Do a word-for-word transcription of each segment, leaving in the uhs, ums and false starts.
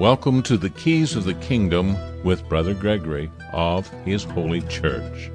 Welcome to the Keys of the Kingdom with Brother Gregory of His Holy Church.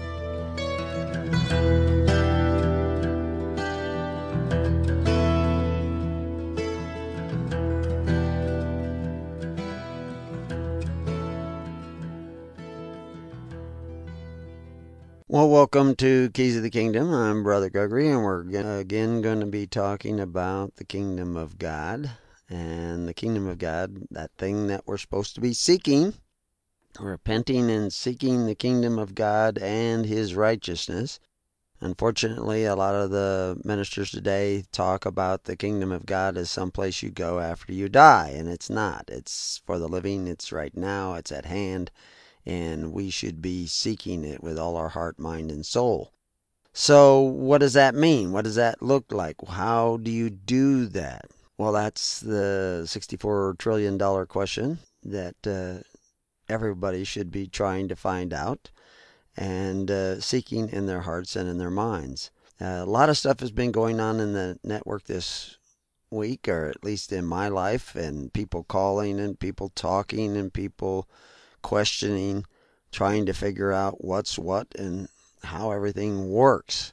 Well, welcome to Keys of the Kingdom. I'm Brother Gregory, and we're again going to be talking about the Kingdom of God. And the Kingdom of God, that thing that we're supposed to be seeking, repenting and seeking the Kingdom of God and His righteousness. Unfortunately, a lot of the ministers today talk about the Kingdom of God as someplace you go after you die, and it's not. It's for the living. It's right now. It's at hand. And we should be seeking it with all our heart, mind, and soul. So what does that mean? What does that look like? How do you do that? Well, that's the sixty-four trillion dollars question that uh, everybody should be trying to find out and uh, seeking in their hearts and in their minds. Uh, a lot of stuff has been going on in the network this week, or at least in my life, and people calling and people talking and people questioning, trying to figure out what's what and how everything works.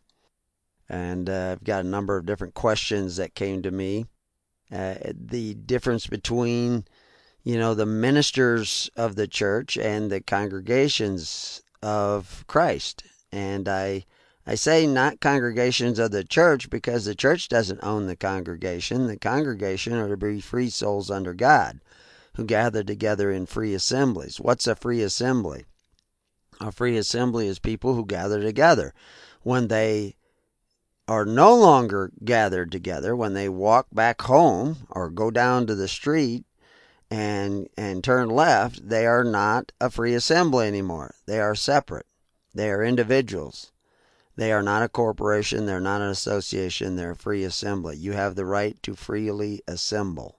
And uh, I've got a number of different questions that came to me. Uh, the difference between, you know, the ministers of the church and the congregations of Christ. And I, I say not congregations of the church because the church doesn't own the congregation. The congregation are to be free souls under God, who gather together in free assemblies. What's a free assembly? A free assembly is people who gather together. When they are no longer gathered together, when they walk back home or go down to the street and and turn left, they are not a free assembly anymore. They are separate. They are individuals. They are not a corporation. They're not an association. They're a free assembly. You have the right to freely assemble.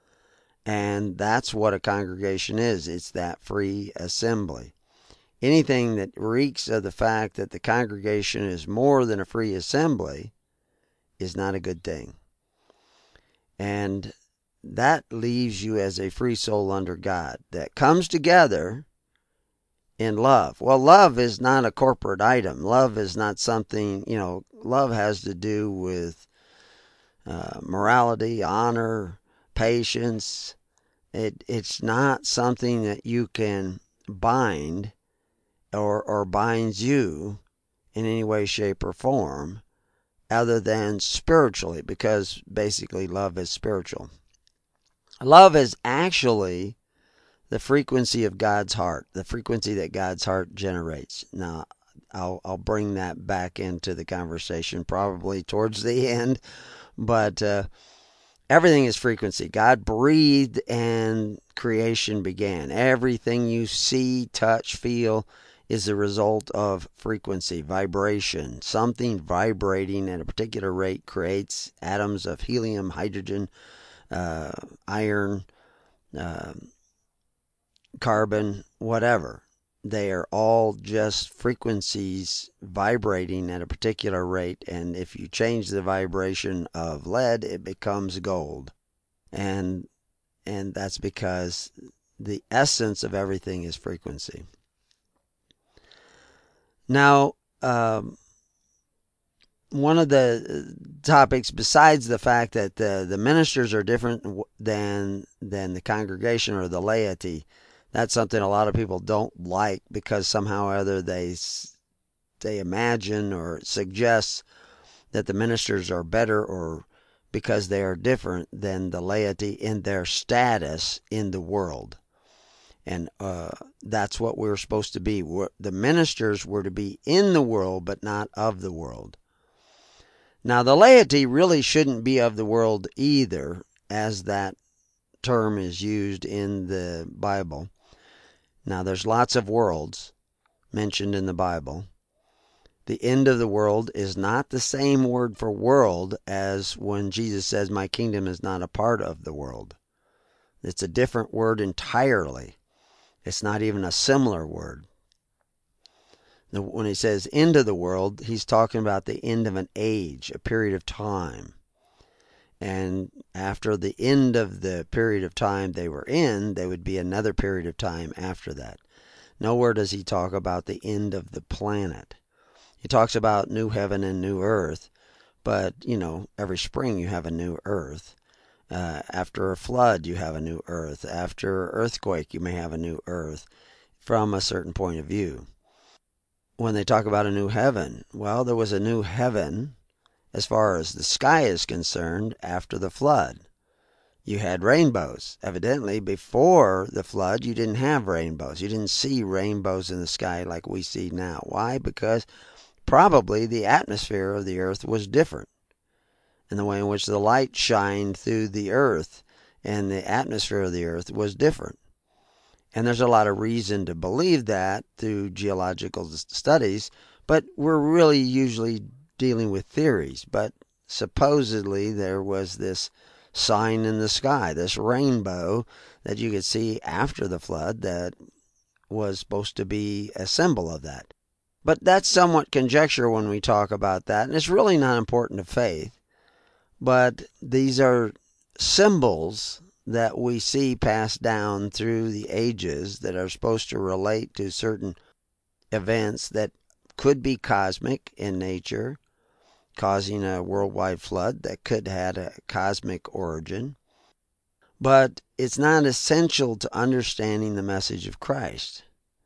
And that's what a congregation is. It's that free assembly. Anything that reeks of the fact that the congregation is more than a free assembly is not a good thing. And that leaves you as a free soul under God that comes together in love. Well, love is not a corporate item. Love is not something, you know, love has to do with uh, morality, honor, patience. It it's not something that you can bind or or binds you in any way, shape, or form other than spiritually, because basically love is spiritual. Love is actually the frequency of God's heart, the frequency that God's heart generates. Now, I'll I'll bring that back into the conversation probably towards the end, but uh, everything is frequency. God breathed and creation began. Everything you see, touch, feel is the result of frequency, vibration. Something vibrating at a particular rate creates atoms of helium, hydrogen, uh, iron, uh, carbon, whatever. They are all just frequencies vibrating at a particular rate, and if you change the vibration of lead, it becomes gold. And and that's because the essence of everything is frequency. Now, um, one of the topics, besides the fact that the, the ministers are different than than the congregation or the laity, that's something a lot of people don't like because somehow or other they they imagine or suggest that the ministers are better or because they are different than the laity in their status in the world. And uh, that's what we're supposed to be. We're, the ministers were to be in the world, but not of the world. Now, the laity really shouldn't be of the world either, as that term is used in the Bible. Now, there's lots of worlds mentioned in the Bible. The end of the world is not the same word for world as when Jesus says, "My kingdom is not a part of the world." It's a different word entirely. It's not even a similar word. When he says end of the world, he's talking about the end of an age, a period of time. And after the end of the period of time they were in, there would be another period of time after that. Nowhere does he talk about the end of the planet. He talks about new heaven and new earth, but, you know, every spring you have a new earth. Uh, after a flood, you have a new earth. After an earthquake, you may have a new earth from a certain point of view. When they talk about a new heaven, well, there was a new heaven as far as the sky is concerned after the flood. You had rainbows. Evidently, before the flood, you didn't have rainbows. You didn't see rainbows in the sky like we see now. Why? Because probably the atmosphere of the earth was different, and the way in which the light shined through the earth and the atmosphere of the earth was different. And there's a lot of reason to believe that through geological studies, but we're really usually dealing with theories. But supposedly there was this sign in the sky, this rainbow that you could see after the flood that was supposed to be a symbol of that. But that's somewhat conjecture when we talk about that, and it's really not important to faith. But these are symbols that we see passed down through the ages that are supposed to relate to certain events that could be cosmic in nature, causing a worldwide flood that could have had a cosmic origin. But it's not essential to understanding the message of Christ.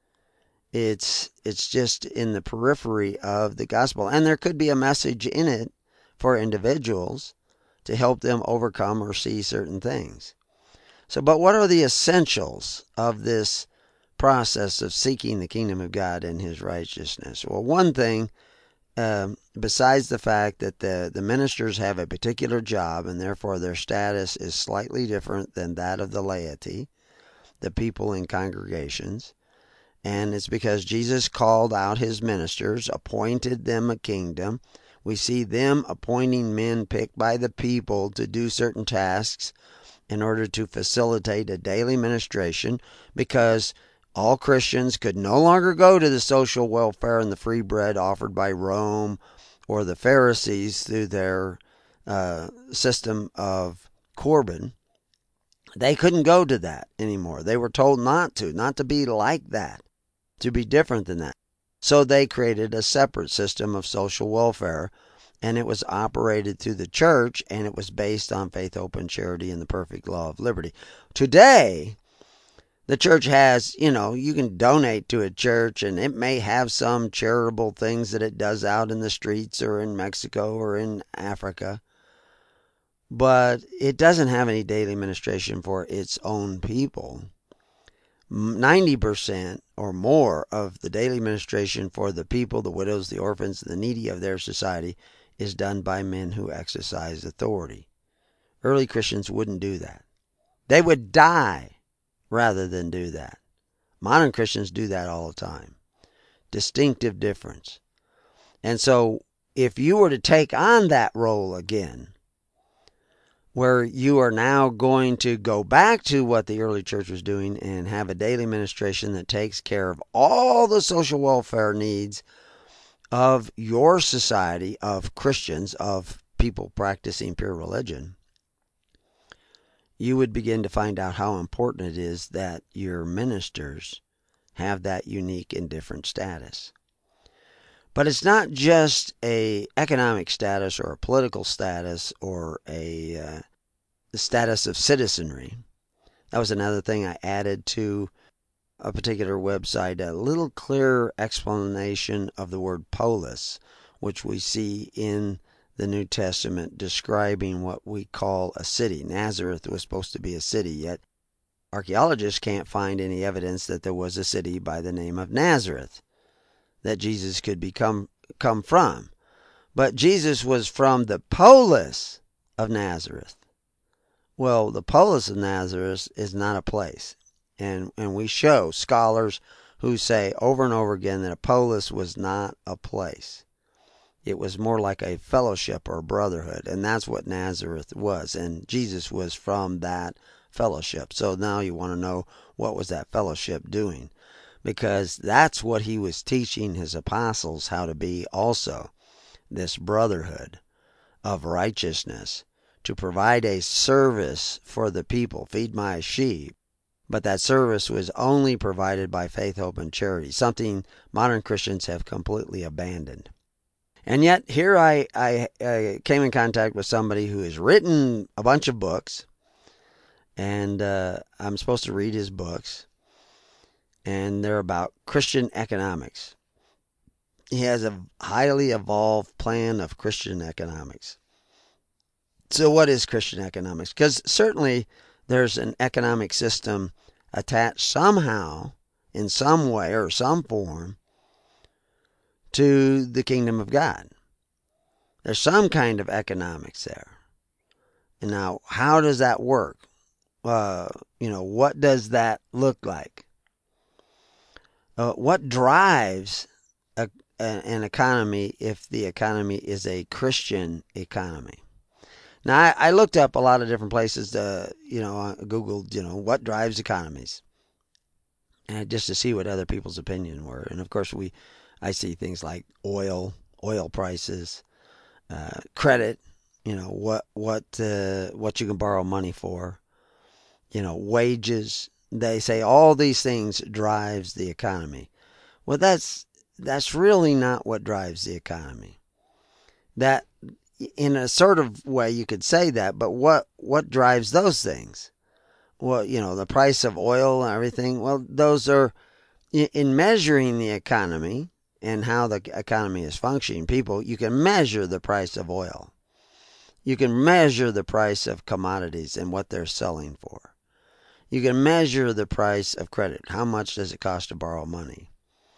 It's it's just in the periphery of the gospel. And there could be a message in it for individuals to help them overcome or see certain things. So, but what are the essentials of this process of seeking the kingdom of God and His righteousness? Well, one thing, um, besides the fact that the, the ministers have a particular job and therefore their status is slightly different than that of the laity, the people in congregations, and it's because Jesus called out His ministers, appointed them a kingdom. We see them appointing men picked by the people to do certain tasks in order to facilitate a daily ministration, because all Christians could no longer go to the social welfare and the free bread offered by Rome or the Pharisees through their uh, system of Corban. They couldn't go to that anymore. They were told not to, not to be like that, to be different than that. So they created a separate system of social welfare, and it was operated through the church, and it was based on faith, hope, and charity and the perfect law of liberty. Today, the church has, you know, you can donate to a church, and it may have some charitable things that it does out in the streets or in Mexico or in Africa, but it doesn't have any daily ministration for its own people. ninety percent or more of the daily ministration for the people, the widows, the orphans, the needy of their society is done by men who exercise authority. Early Christians wouldn't do that. They would die rather than do that. Modern Christians do that all the time. Distinctive difference. And so if you were to take on that role again, where you are now going to go back to what the early church was doing and have a daily ministration that takes care of all the social welfare needs of your society, of Christians, of people practicing pure religion, you would begin to find out how important it is that your ministers have that unique and different status. But it's not just a economic status or a political status or a uh, status of citizenry. That was another thing I added to a particular website, a little clearer explanation of the word polis, which we see in the New Testament describing what we call a city. Nazareth was supposed to be a city, yet archaeologists can't find any evidence that there was a city by the name of Nazareth that Jesus could become come from. But Jesus was from the polis of Nazareth. Well, the polis of Nazareth is not a place. And and we show scholars who say over and over again that a polis was not a place. It was more like a fellowship or a brotherhood, and that's what Nazareth was. And Jesus was from that fellowship. So now you want to know, what was that fellowship doing? Because that's what he was teaching his apostles how to be also, this brotherhood of righteousness, to provide a service for the people, feed my sheep. But that service was only provided by faith, hope, and charity, something modern Christians have completely abandoned. And yet, here I, I, I came in contact with somebody who has written a bunch of books, and uh, I'm supposed to read his books, and they're about Christian economics. He has a highly evolved plan of Christian economics. So what is Christian economics? Because certainly there's an economic system attached somehow, in some way or some form, to the kingdom of God. There's some kind of economics there. And now, how does that work? Uh, you know, what does that look like? Uh, what drives a, a, an economy if the economy is a Christian economy? Now, I, I looked up a lot of different places to, you know, I Googled, you know, what drives economies, and just to see what other people's opinion were. And of course, we, I see things like oil, oil prices, uh, credit, you know, what what uh, what you can borrow money for, you know, wages. They say all these things drives the economy. Well, that's that's really not what drives the economy. That, in a sort of way, you could say that, but what what drives those things? Well, you know, the price of oil and everything. Well, those are, in measuring the economy and how the economy is functioning, people, you can measure the price of oil. You can measure the price of commodities and what they're selling for. You can measure the price of credit. How much does it cost to borrow money?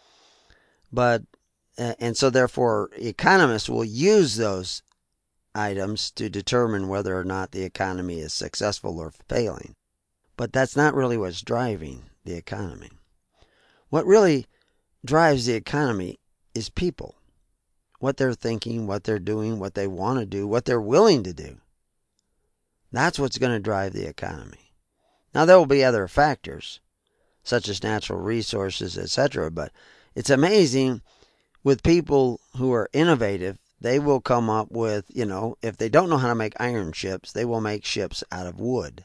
But, and so therefore, economists will use those items to determine whether or not the economy is successful or failing. But that's not really what's driving the economy. What really drives the economy is people. What they're thinking, what they're doing, what they want to do, what they're willing to do. That's what's going to drive the economy. Now, there will be other factors, such as natural resources, et cetera. But it's amazing, with people who are innovative, they will come up with, you know, if they don't know how to make iron ships, they will make ships out of wood.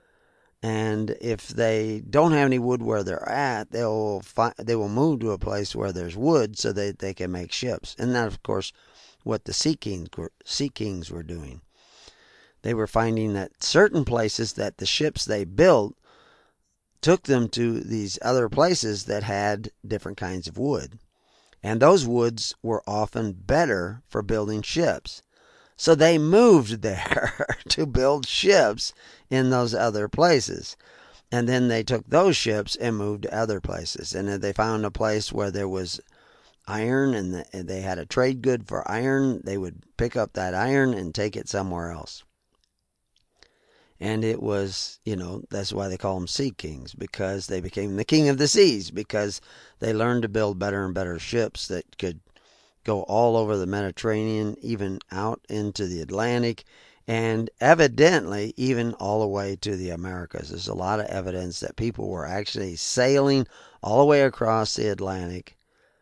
And if they don't have any wood where they're at, they'll fi- they will move to a place where there's wood so that they can make ships. And that's, of course, what the Sea Kings were, sea Kings were doing. They were finding that certain places that the ships they built took them to these other places that had different kinds of wood. And those woods were often better for building ships. So they moved there to build ships in those other places. And then they took those ships and moved to other places. And if they found a place where there was iron and they had a trade good for iron, they would pick up that iron and take it somewhere else. And it was, you know, that's why they call them Sea Kings, because they became the king of the seas, because they learned to build better and better ships that could go all over the Mediterranean, even out into the Atlantic, and evidently even all the way to the Americas. There's a lot of evidence that people were actually sailing all the way across the Atlantic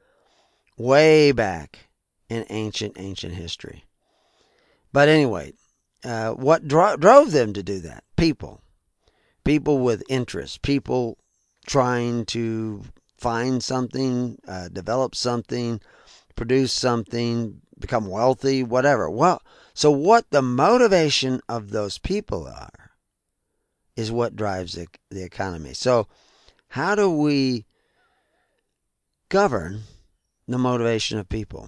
way back in ancient, ancient history. But anyway, uh, what dro- drove them to do that? People. People with interest. People trying to find something, uh, develop something, produce something, become wealthy, whatever. Well, so what the motivation of those people are is what drives the, the economy. So how do we govern the motivation of people?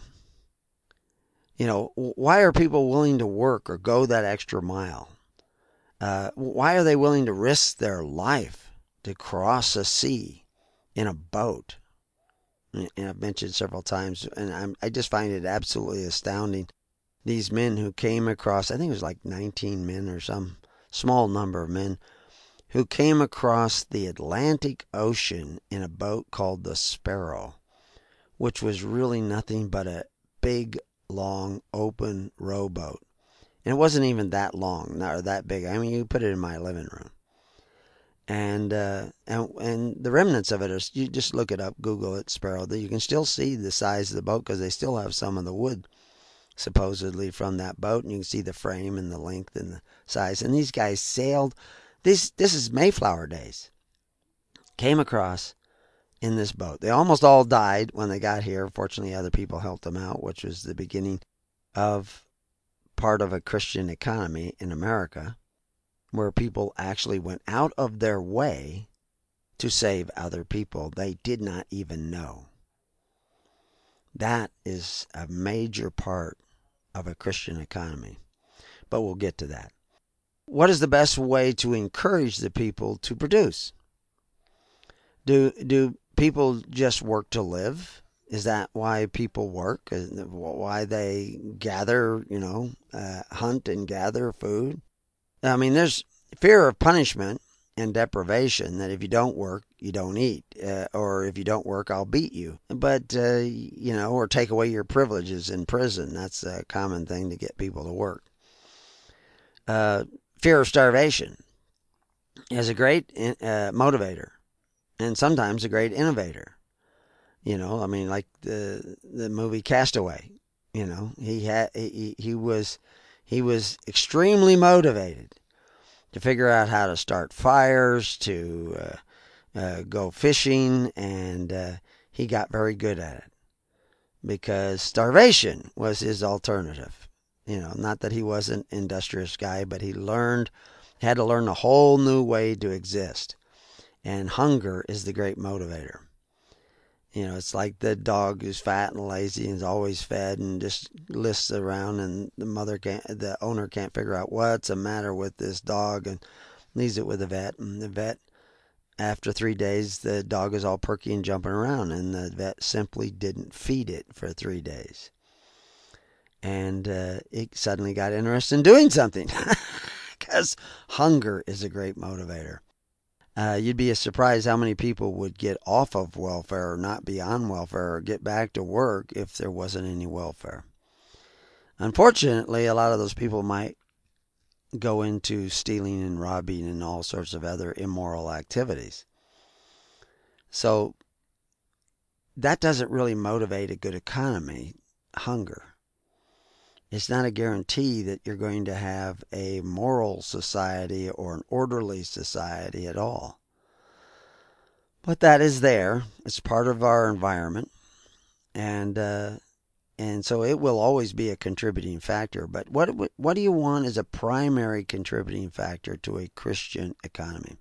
You know, why are people willing to work or go that extra mile? Uh, why are they willing to risk their life to cross a sea in a boat? And I've mentioned several times, and I'm, I just find it absolutely astounding. These men who came across, I think it was like nineteen men or some small number of men, who came across the Atlantic Ocean in a boat called the Sparrow, which was really nothing but a big, long, open rowboat. And it wasn't even that long, or that big. I mean, you put it in my living room. And, uh, and and the remnants of it, are, you just look it up, Google it, Sparrow. You can still see the size of the boat because they still have some of the wood supposedly from that boat, and you can see the frame and the length and the size. And these guys sailed. This this is Mayflower days. Came across in this boat. They almost all died when they got here. Fortunately, other people helped them out, which was the beginning of part of a Christian economy in America, where people actually went out of their way to save other people they did not even know. That is a major part of a Christian economy. But we'll get to that. What is the best way to encourage the people to produce? Do do people just work to live? Is that why people work? Why they gather, you know, uh, hunt and gather food? I mean, there's fear of punishment and deprivation, that if you don't work, you don't eat. Uh, or if you don't work, I'll beat you. But, uh, you know, or take away your privileges in prison. That's a common thing to get people to work. Uh, fear of starvation is a great uh, motivator, and sometimes a great innovator. You know, I mean, like the the movie Castaway. You know, he had he he was he was extremely motivated to figure out how to start fires, to uh, uh, go fishing, and uh, he got very good at it because starvation was his alternative. You know, not that he wasn't an industrious guy, but he learned, had to learn a whole new way to exist. And hunger is the great motivator. You know, it's like the dog who's fat and lazy and is always fed and just lists around, and the mother can't, the owner can't figure out what's the matter with this dog and leaves it with the vet. And the vet, after three days, the dog is all perky and jumping around, and the vet simply didn't feed it for three days. And uh, it suddenly got interested in doing something because hunger is a great motivator. Uh, you'd be surprised how many people would get off of welfare or not be on welfare or get back to work if there wasn't any welfare. Unfortunately, a lot of those people might go into stealing and robbing and all sorts of other immoral activities. So that doesn't really motivate a good economy, hunger. It's not a guarantee that you're going to have a moral society or an orderly society at all. But that is there. It's part of our environment. And uh, and so it will always be a contributing factor. But what what do you want as a primary contributing factor to a Christian economy?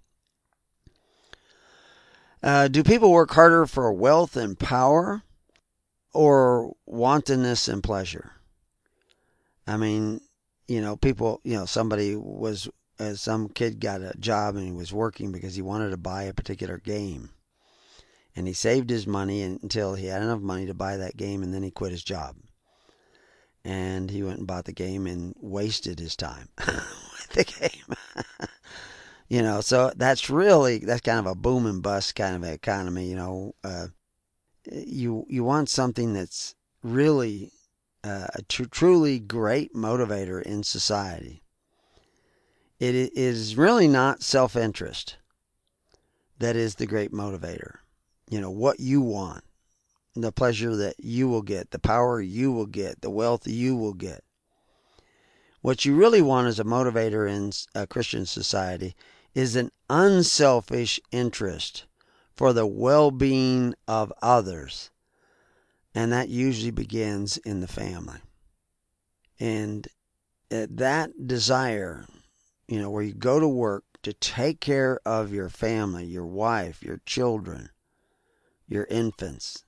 Uh, do people work harder for wealth and power or wantonness and pleasure? I mean, you know, people, you know, somebody was, uh, some kid got a job and he was working because he wanted to buy a particular game. And he saved his money until he had enough money to buy that game, and then he quit his job. And he went and bought the game and wasted his time with the game. You know, so that's really, that's kind of a boom and bust kind of economy, you know. Uh, you, you want something that's really Uh, a tr- truly great motivator in society. It is really not self-interest that is the great motivator. You know, what you want, the pleasure that you will get, the power you will get, the wealth you will get. What you really want as a motivator in a Christian society is an unselfish interest for the well-being of others. And that usually begins in the family. And that desire, you know, where you go to work to take care of your family, your wife, your children, your infants,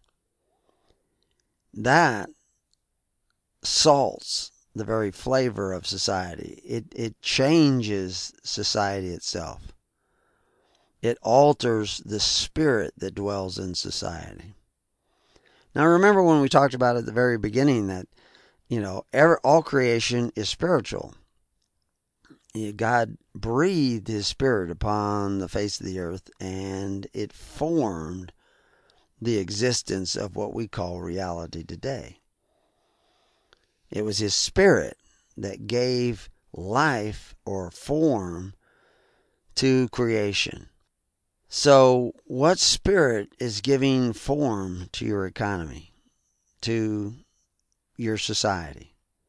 that salts the very flavor of society. It, it changes society itself. It alters the spirit that dwells in society. Now, remember when we talked about at the very beginning that, you know, every, all creation is spiritual. God breathed his spirit upon the face of the earth, and it formed the existence of what we call reality today. It was his spirit that gave life or form to creation. So what spirit is giving form to your economy, to your society?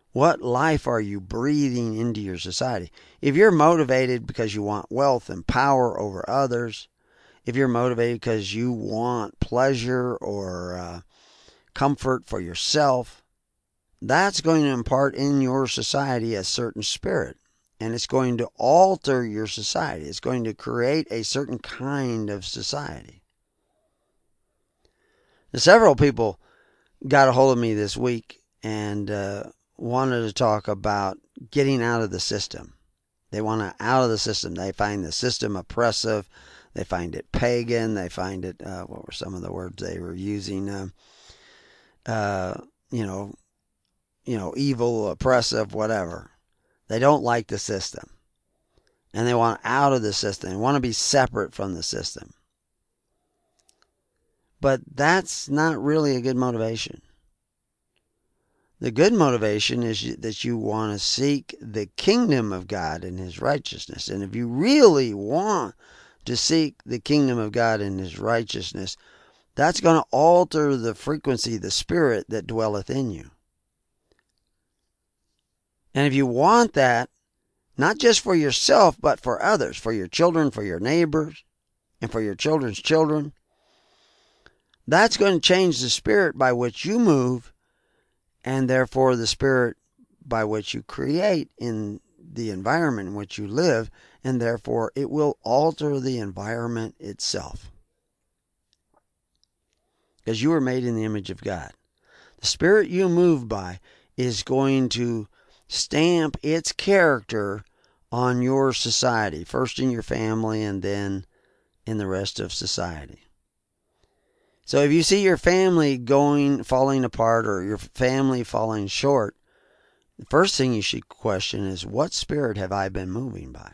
What life are you breathing into your society? If you're motivated because you want wealth and power over others, if you're motivated because you want pleasure or uh, comfort for yourself, that's going to impart in your society a certain spirit. And it's going to alter your society. It's going to create a certain kind of society. Now, several people got a hold of me this week and uh, wanted to talk about getting out of the system. They want to out of the system. They find the system oppressive. They find it pagan. They find it, uh, what were some of the words they were using? Uh, uh, you know, you know, evil, oppressive, whatever. They don't like the system. And they want out of the system. They want to be separate from the system. But that's not really a good motivation. The good motivation is that you want to seek the kingdom of God and His righteousness. And if you really want to seek the kingdom of God and His righteousness, that's going to alter the frequency, the spirit that dwelleth in you. And if you want that, not just for yourself, but for others, for your children, for your neighbors, and for your children's children, that's going to change the spirit by which you move, and therefore the spirit by which you create in the environment in which you live, and therefore it will alter the environment itself. Because you were made in the image of God. The spirit you move by is going to stamp its character on your society, first in your family and then in the rest of society. So if you see your family going, falling apart, or your family falling short, the first thing you should question is, what spirit have I been moving by?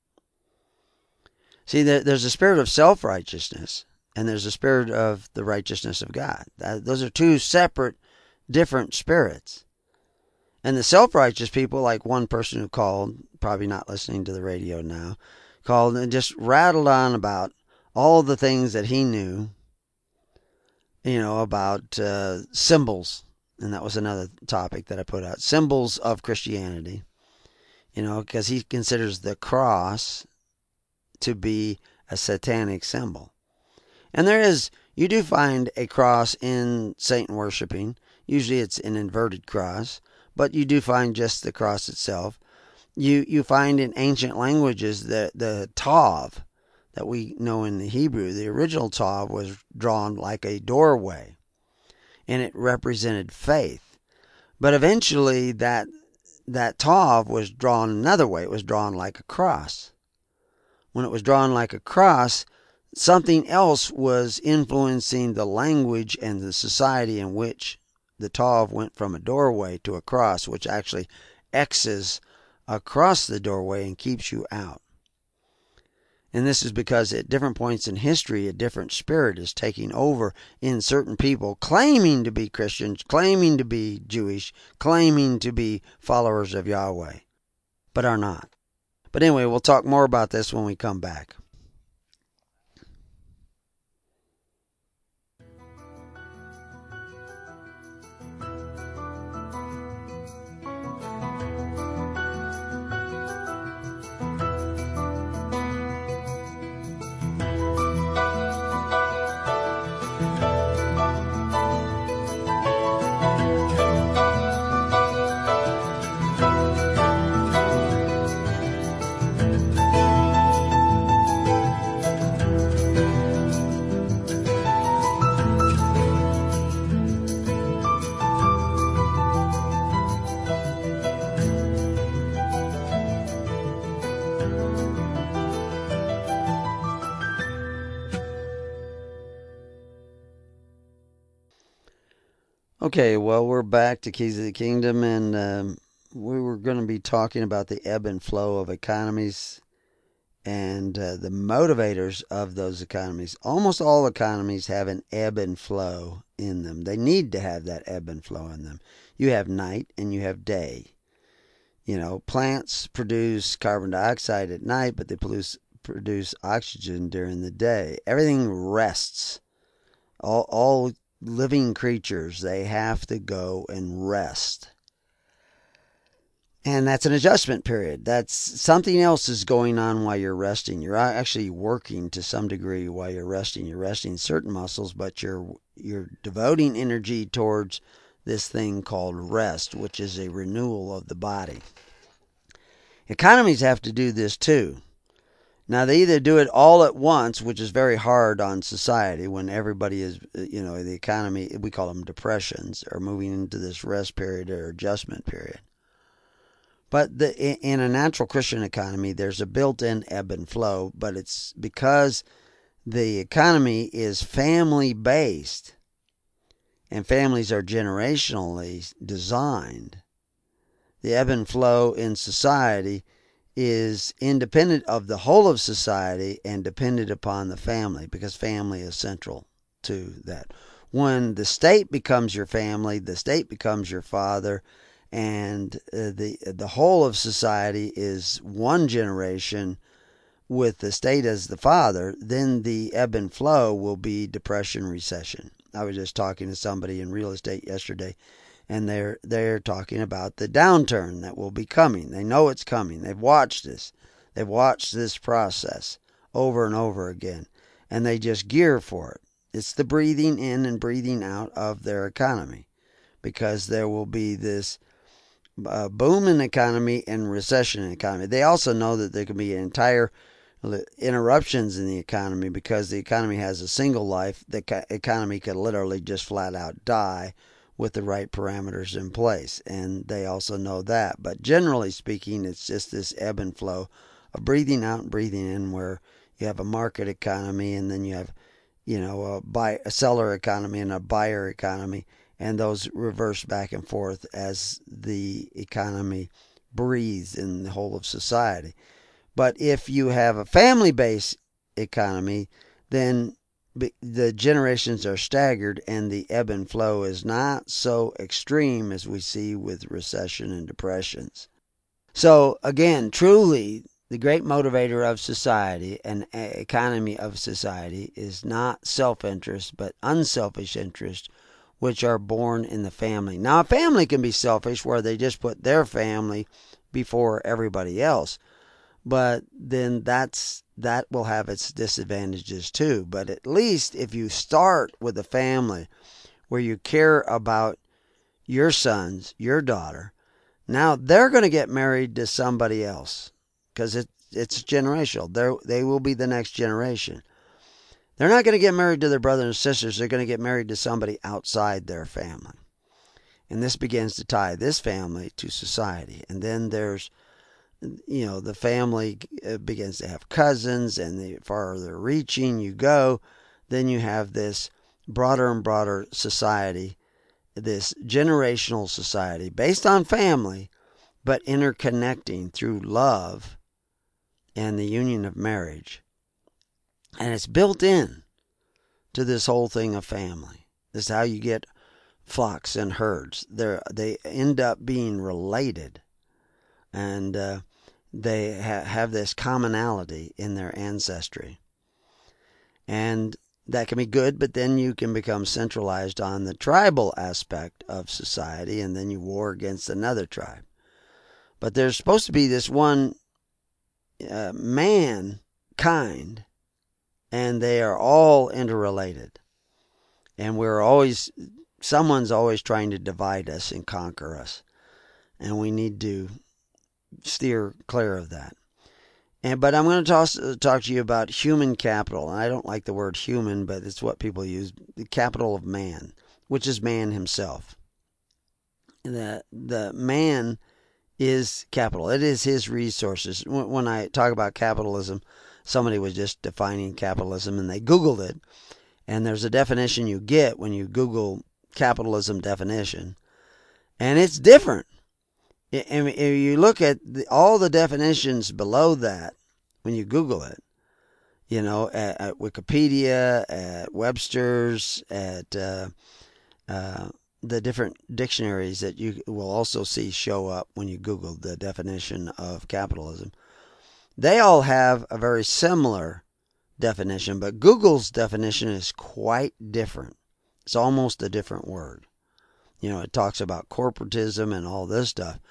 See, there's a spirit of self-righteousness, and there's a spirit of the righteousness of God. Those are two separate, different spirits. And the self-righteous people, like one person who called, probably not listening to the radio now, called and just rattled on about all the things that he knew, you know, about uh, symbols. And that was another topic that I put out. Symbols of Christianity. You know, because he considers the cross to be a satanic symbol. And there is, you do find a cross in Satan worshiping. Usually it's an inverted cross. But you do find just the cross itself. You you find in ancient languages that the tav that we know in the Hebrew, the original tav was drawn like a doorway, and it represented faith. But eventually that that tav was drawn another way. It was drawn like a cross. When it was drawn like a cross, something else was influencing the language and the society in which the tav went from a doorway to a cross, which actually X's across the doorway and keeps you out. And this is because at different points in history, a different spirit is taking over in certain people, claiming to be Christians, claiming to be Jewish, claiming to be followers of Yahweh, but are not. But anyway, we'll talk more about this when we come back. Okay, well, we're back to Keys of the Kingdom, and um, we were going to be talking about the ebb and flow of economies and uh, the motivators of those economies. Almost all economies have an ebb and flow in them. They need to have that ebb and flow in them. You have night and you have day. You know, plants produce carbon dioxide at night, but they produce, produce oxygen during the day. Everything rests. All, all living creatures, they have to go and rest. And that's an adjustment period. That's something else is going on while you're resting. You're actually working to some degree while you're resting. You're resting certain muscles, but you're you're devoting energy towards this thing called rest, which is a renewal of the body. Economies have to do this too. Now, they either do it all at once, which is very hard on society when everybody is, you know, the economy, we call them depressions, are moving into this rest period or adjustment period. But the, in a natural Christian economy, there's a built-in ebb and flow, but it's because the economy is family-based and families are generationally designed. The ebb and flow in society is independent of the whole of society and dependent upon the family, because family is central to that. When the state becomes your family, the state becomes your father, and uh, the the whole of society is one generation with the state as the father, then the ebb and flow will be depression, recession. I was just talking to somebody in real estate yesterday, and they're they're talking about the downturn that will be coming. They know it's coming. They've watched this. They've watched this process over and over again, and they just gear for it. It's the breathing in and breathing out of their economy, because there will be this uh, boom in the economy and recession in the economy. They also know that there can be entire interruptions in the economy, because the economy has a single life. The economy could literally just flat out die with the right parameters in place, and they also know that. But generally speaking, it's just this ebb and flow of breathing out and breathing in, where you have a market economy, and then you have, you know, a buy a seller economy and a buyer economy, and those reverse back and forth as the economy breathes in the whole of society. But if you have a family-based economy, then the generations are staggered, and the ebb and flow is not so extreme as we see with recession and depressions. So again, truly, the great motivator of society and economy of society is not self-interest, but unselfish interest, which are born in the family. Now, a family can be selfish, where they just put their family before everybody else. But then that's that will have its disadvantages too. But at least if you start with a family where you care about your sons, your daughter, now they're going to get married to somebody else, because it, it's generational. They're, they will be the next generation. They're not going to get married to their brothers and sisters. They're going to get married to somebody outside their family. And this begins to tie this family to society. And then there's, you know, the family begins to have cousins, and the farther reaching you go, then you have this broader and broader society, this generational society based on family, but interconnecting through love and the union of marriage. And it's built in to this whole thing of family. This is how you get flocks and herds. They're, they end up being related. And uh, they ha- have this commonality in their ancestry. And that can be good, but then you can become centralized on the tribal aspect of society, and then you war against another tribe. But there's supposed to be this one uh, mankind, and they are all interrelated. And we're always, someone's always trying to divide us and conquer us. And we need to steer clear of that. And but I'm going to talk, talk to you about human capital. And I don't like the word human, but it's what people use. The capital of man, which is man himself. The, the man is capital. It is his resources. When I talk about capitalism, somebody was just defining capitalism, and they Googled it. And there's a definition you get when you Google capitalism definition. And it's different. And if you look at the, all the definitions below that, when you Google it, you know, at, at Wikipedia, at Webster's, at uh, uh, the different dictionaries that you will also see show up when you Google the definition of capitalism, they all have a very similar definition, but Google's definition is quite different. It's almost a different word. You know, it talks about corporatism and all this stuff.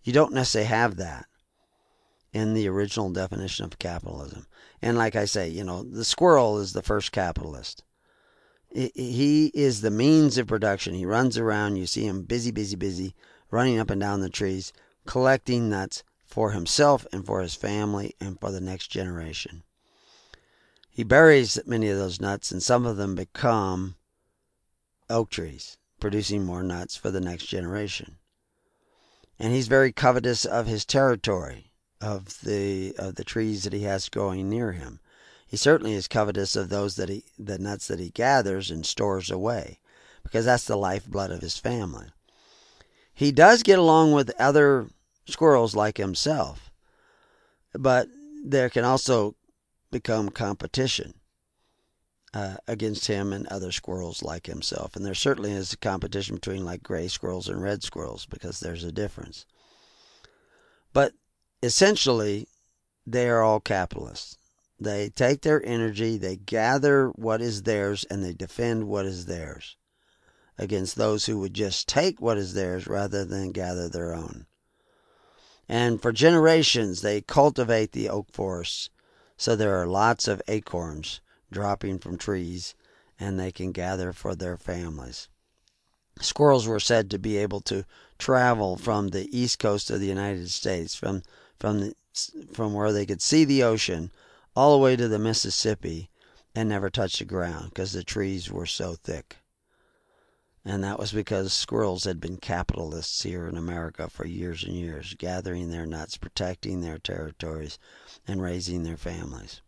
You don't necessarily have that in the original definition of capitalism. And like I say, you know, the squirrel is the first capitalist. He is the means of production. He runs around. You see him busy, busy, busy, running up and down the trees, collecting nuts for himself and for his family and for the next generation. He buries many of those nuts, and some of them become oak trees, producing more nuts for the next generation. And he's very covetous of his territory, of the of the trees that he has growing near him. He certainly is covetous of those that he the nuts that he gathers and stores away, because that's the lifeblood of his family. He does get along with other squirrels like himself, but there can also become competition uh, against him and other squirrels like himself. And there certainly is a competition between like gray squirrels and red squirrels, because there's a difference. But essentially, they are all capitalists. They take their energy, they gather what is theirs, and they defend what is theirs against those who would just take what is theirs rather than gather their own. And for generations, they cultivate the oak forests, so there are lots of acorns dropping from trees, and they can gather for their families. Squirrels were said to be able to travel from the east coast of the United States, from from the, from where they could see the ocean, all the way to the Mississippi, and never touch the ground because the trees were so thick. And that was because squirrels had been capitalists here in America for years and years, gathering their nuts, protecting their territories, and raising their families.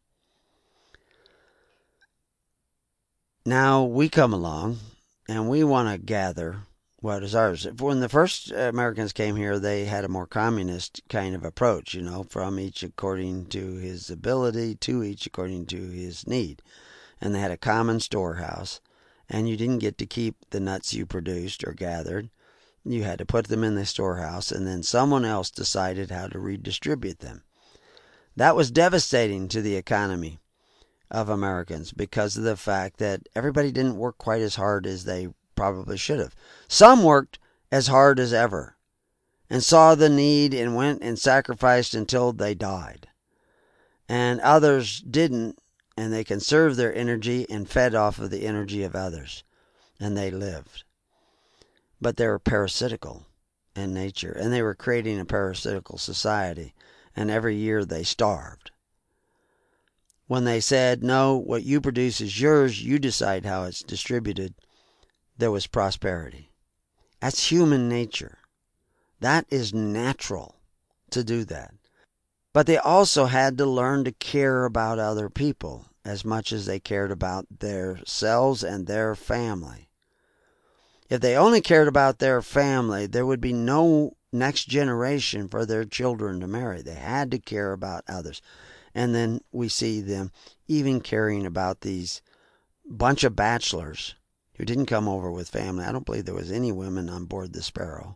Now we come along, and we want to gather what is ours. When the first Americans came here, they had a more communist kind of approach, you know, from each according to his ability, to each according to his need. And they had a common storehouse, and you didn't get to keep the nuts you produced or gathered. You had to put them in the storehouse, and then someone else decided how to redistribute them. That was devastating to the economy of Americans because of the fact that everybody didn't work quite as hard as they probably should have. Some worked as hard as ever and saw the need and went and sacrificed until they died. And others didn't, and they conserved their energy and fed off of the energy of others, and they lived. But they were parasitical in nature, and they were creating a parasitical society, and every year they starved. When they said, no, what you produce is yours, you decide how it's distributed, there was prosperity. That's human nature. That is natural to do that. But they also had to learn to care about other people as much as they cared about themselves and their family. If they only cared about their family, there would be no next generation for their children to marry. They had to care about others. And then we see them even caring about these bunch of bachelors who didn't come over with family. I don't believe there was any women on board the Sparrow.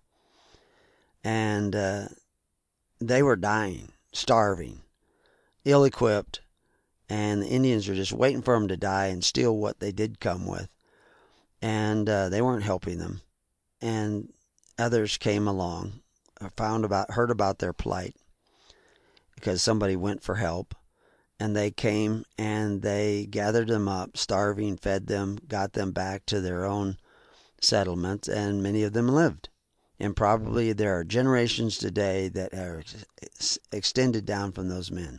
And uh, they were dying, starving, ill-equipped, and the Indians were just waiting for them to die and steal what they did come with. And uh, they weren't helping them. And others came along, found about, heard about their plight because somebody went for help. And they came and they gathered them up, starving, fed them, got them back to their own settlements, and many of them lived. And probably there are generations today that are ex- extended down from those men.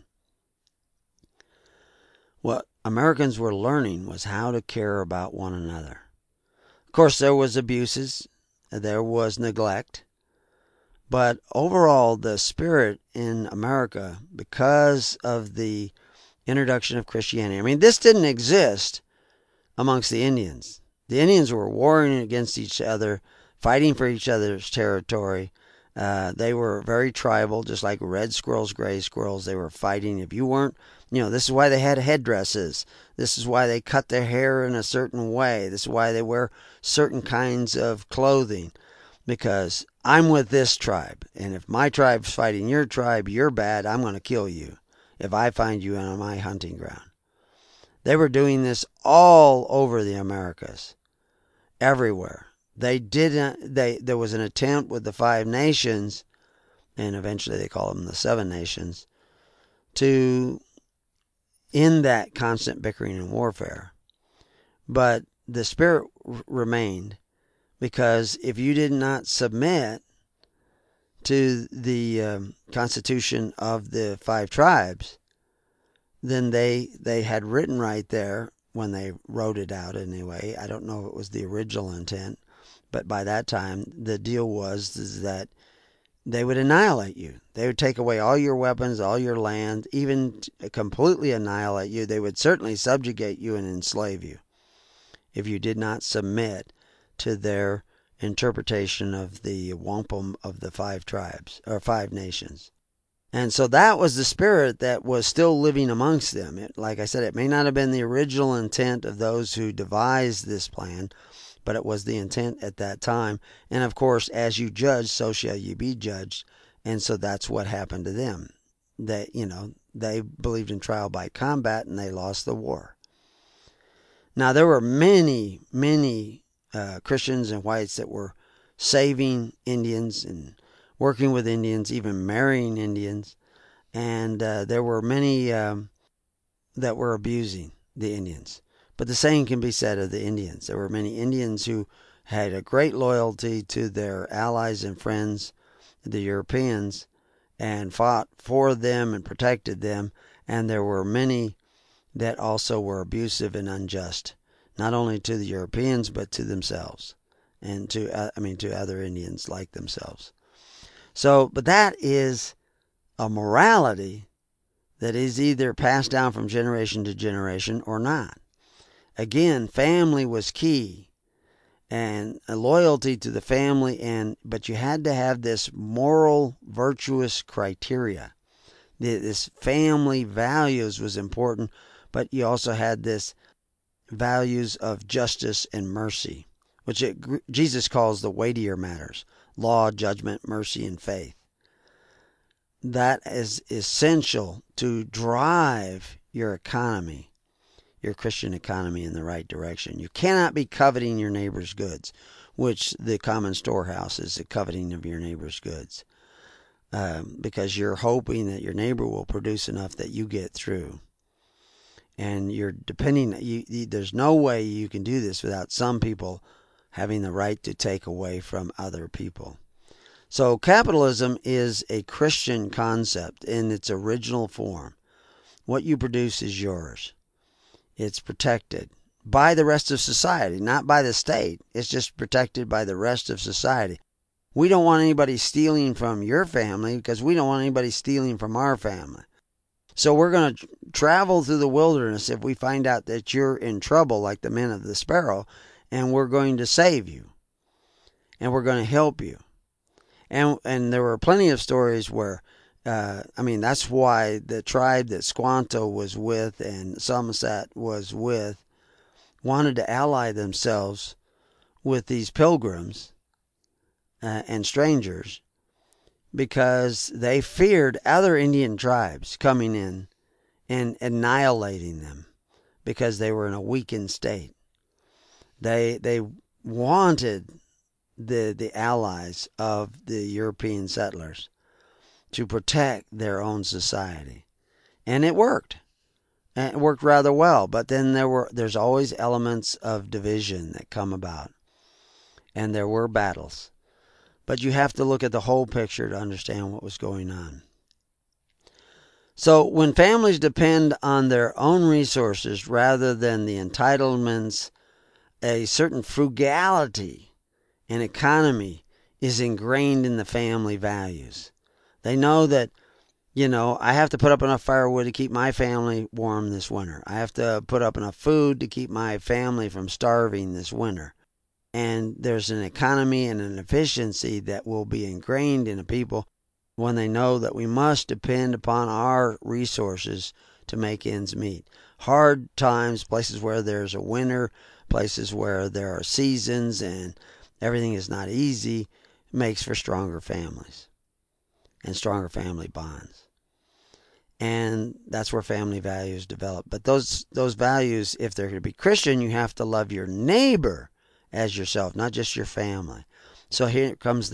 What Americans were learning was how to care about one another. Of course, there was abuses, there was neglect, but overall the spirit in America, because of the introduction of Christianity. I mean, this didn't exist amongst the Indians. The Indians were warring against each other, fighting for each other's territory. Uh, they were very tribal, just like red squirrels, gray squirrels. They were fighting. If you weren't, you know, this is why they had headdresses. This is why they cut their hair in a certain way. This is why they wear certain kinds of clothing. Because I'm with this tribe, and if my tribe's fighting your tribe, you're bad, I'm going to kill you if I find you on my hunting ground. They were doing this all over the Americas, everywhere. They didn't. They there was an attempt with the Five Nations and eventually they call them the Seven Nations, to end that constant bickering and warfare. But the spirit r- remained, because if you did not submit to the um, constitution of the five tribes, then they they had written right there when they wrote it out anyway. I don't know if it was the original intent, but by that time the deal was is that they would annihilate you. They would take away all your weapons, all your land, even completely annihilate you. They would certainly subjugate you and enslave you if you did not submit to their interpretation of the wampum of the five tribes, or five nations. And so that was the spirit that was still living amongst them. It, like I said, it may not have been the original intent of those who devised this plan, but it was the intent at that time. And of course, as you judge, so shall you be judged. And so that's what happened to them. They, you know, they believed in trial by combat, and they lost the war. Now, there were many, many uh, Christians and whites that were saving Indians and working with Indians, even marrying Indians. And uh, there were many um, that were abusing the Indians. But the same can be said of the Indians. There were many Indians who had a great loyalty to their allies and friends, the Europeans, and fought for them and protected them. And there were many that also were abusive and unjust, not only to the Europeans, but to themselves, and to, uh, I mean, to other Indians like themselves. So, but that is a morality that is either passed down from generation to generation or not. Again, family was key, and a loyalty to the family, and but you had to have this moral, virtuous criteria. This family values was important, but you also had this values of justice and mercy, which it, Jesus calls the weightier matters: law, judgment, mercy, and faith. That is essential to drive your economy, your Christian economy, in the right direction. You cannot be coveting your neighbor's goods, which the common storehouse is the coveting of your neighbor's goods, um, because you're hoping that your neighbor will produce enough that you get through. And you're depending, you, you, there's no way you can do this without some people having the right to take away from other people. So capitalism is a Christian concept in its original form. What you produce is yours. It's protected by the rest of society, not by the state. It's just protected by the rest of society. We don't want anybody stealing from your family because we don't want anybody stealing from our family. So we're going to travel through the wilderness if we find out that you're in trouble, like the men of the sparrow, and we're going to save you, and we're going to help you. And and there were plenty of stories where, uh, I mean, that's why the tribe that Squanto was with and Somerset was with wanted to ally themselves with these pilgrims uh, and strangers, because they feared other Indian tribes coming in and annihilating them because they were in a weakened state. They they wanted the the allies of the European settlers to protect their own society, and it worked. And it worked rather well. But then there were there's always elements of division that come about, and there were battles. But you have to look at the whole picture to understand what was going on. So when families depend on their own resources rather than the entitlements, a certain frugality and economy is ingrained in the family values. They know that, you know, I have to put up enough firewood to keep my family warm this winter. I have to put up enough food to keep my family from starving this winter. And there's an economy and an efficiency that will be ingrained in the people when they know that we must depend upon our resources to make ends meet. Hard times, places where there's a winter, places where there are seasons and everything is not easy, makes for stronger families and stronger family bonds. And that's where family values develop. But those those values, if they're going to be Christian, you have to love your neighbor as yourself, not just your family. So here comes that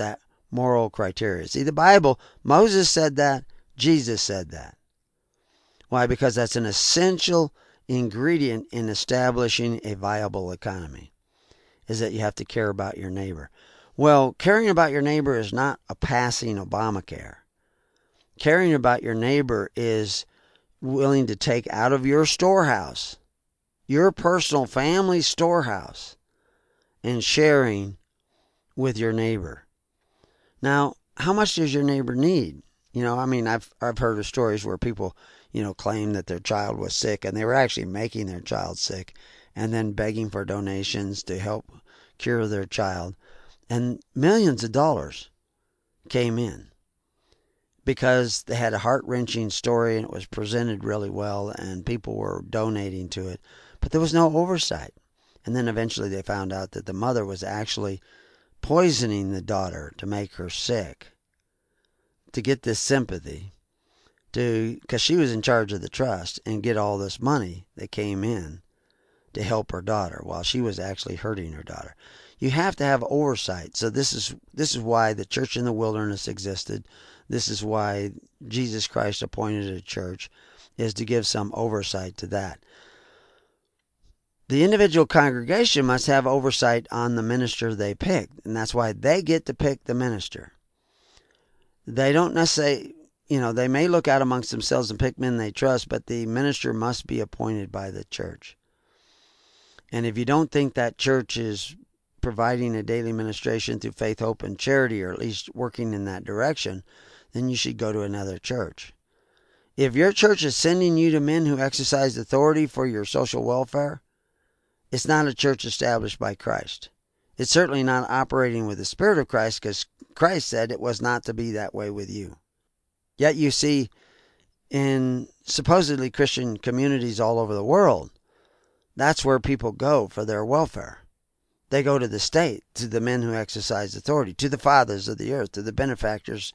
moral criteria. See, the Bible, Moses said that, Jesus said that. Why? Because that's an essential ingredient in establishing a viable economy, is that you have to care about your neighbor. Well, caring about your neighbor is not a passing Obamacare. Caring about your neighbor is willing to take out of your storehouse, your personal family storehouse, and sharing with your neighbor. Now, how much does your neighbor need? You know, I mean, I've I've heard of stories where people, you know, claim that their child was sick and they were actually making their child sick and then begging for donations to help cure their child. And millions of dollars came in because they had a heart-wrenching story and it was presented really well and people were donating to it. But there was no oversight. And then eventually they found out that the mother was actually poisoning the daughter to make her sick, to get this sympathy, to because she was in charge of the trust, and get all this money that came in to help her daughter while she was actually hurting her daughter. You have to have oversight. So this is this is why the church in the wilderness existed. This is why Jesus Christ appointed a church, is to give some oversight to that. The individual congregation must have oversight on the minister they pick, and that's why they get to pick the minister. They don't necessarily, you know, they may look out amongst themselves and pick men they trust, but the minister must be appointed by the church. And if you don't think that church is providing a daily ministration through faith, hope, and charity, or at least working in that direction, then you should go to another church. If your church is sending you to men who exercise authority for your social welfare, it's not a church established by Christ. It's certainly not operating with the Spirit of Christ, because Christ said it was not to be that way with you. Yet you see in supposedly Christian communities all over the world, that's where people go for their welfare. They go to the state, to the men who exercise authority, to the fathers of the earth, to the benefactors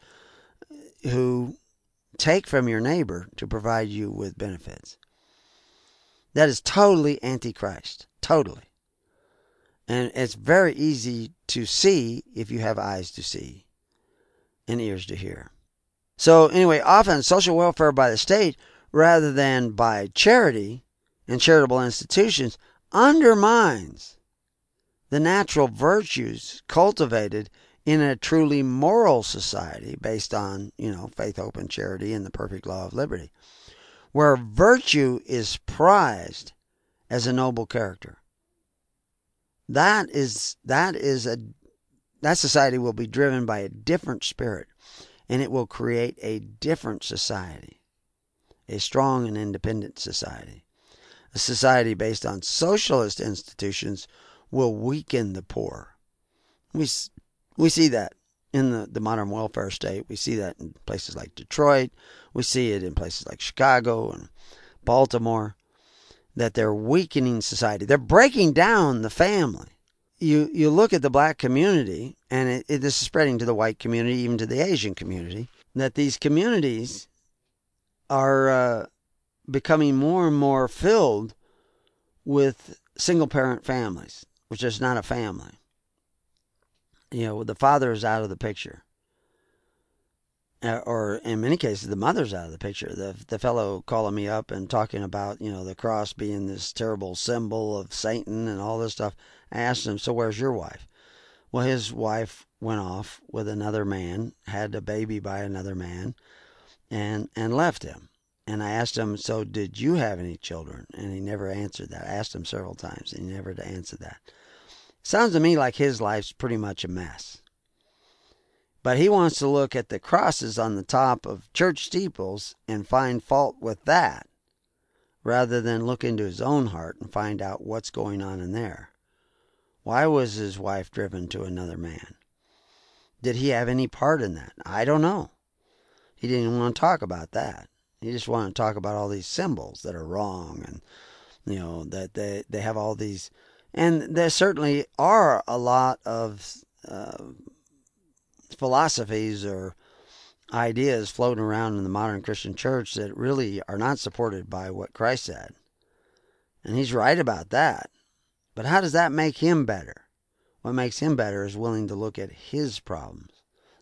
who take from your neighbor to provide you with benefits. That is totally antichrist. Totally. And it's very easy to see if you have eyes to see and ears to hear. So anyway, often social welfare by the state rather than by charity and charitable institutions undermines the natural virtues cultivated in a truly moral society based on, you know, faith, hope, and charity and the perfect law of liberty, where virtue is prized as a noble character. That is that is a that society will be driven by a different spirit, and it will create a different society, a strong and independent society. A society based on socialist institutions will weaken the poor. We we see that in the, the modern welfare state. We see that in places like Detroit. We see it in places like Chicago and Baltimore, that they're weakening society. They're breaking down the family. You you look at the black community, and it, it, this is spreading to the white community, even to the Asian community, that these communities are uh, becoming more and more filled with single-parent families, which is not a family. You know, the father is out of the picture. Or in many cases, the mother's out of the picture. The the fellow calling me up and talking about, you know, the cross being this terrible symbol of Satan and all this stuff. I asked him, so where's your wife? Well, his wife went off with another man, had a baby by another man, and and left him. And I asked him, so did you have any children? And he never answered that. I asked him several times, and he never answered that. Sounds to me like his life's pretty much a mess. But he wants to look at the crosses on the top of church steeples and find fault with that, rather than look into his own heart and find out what's going on in there. Why was his wife driven to another man? Did he have any part in that? I don't know. He didn't even want to talk about that. He just wanted to talk about all these symbols that are wrong, and, you know, that they, they have all these. And there certainly are a lot of uh, philosophies or ideas floating around in the modern Christian church that really are not supported by what Christ said. And he's right about that. But how does that make him better? What makes him better is willing to look at his problems,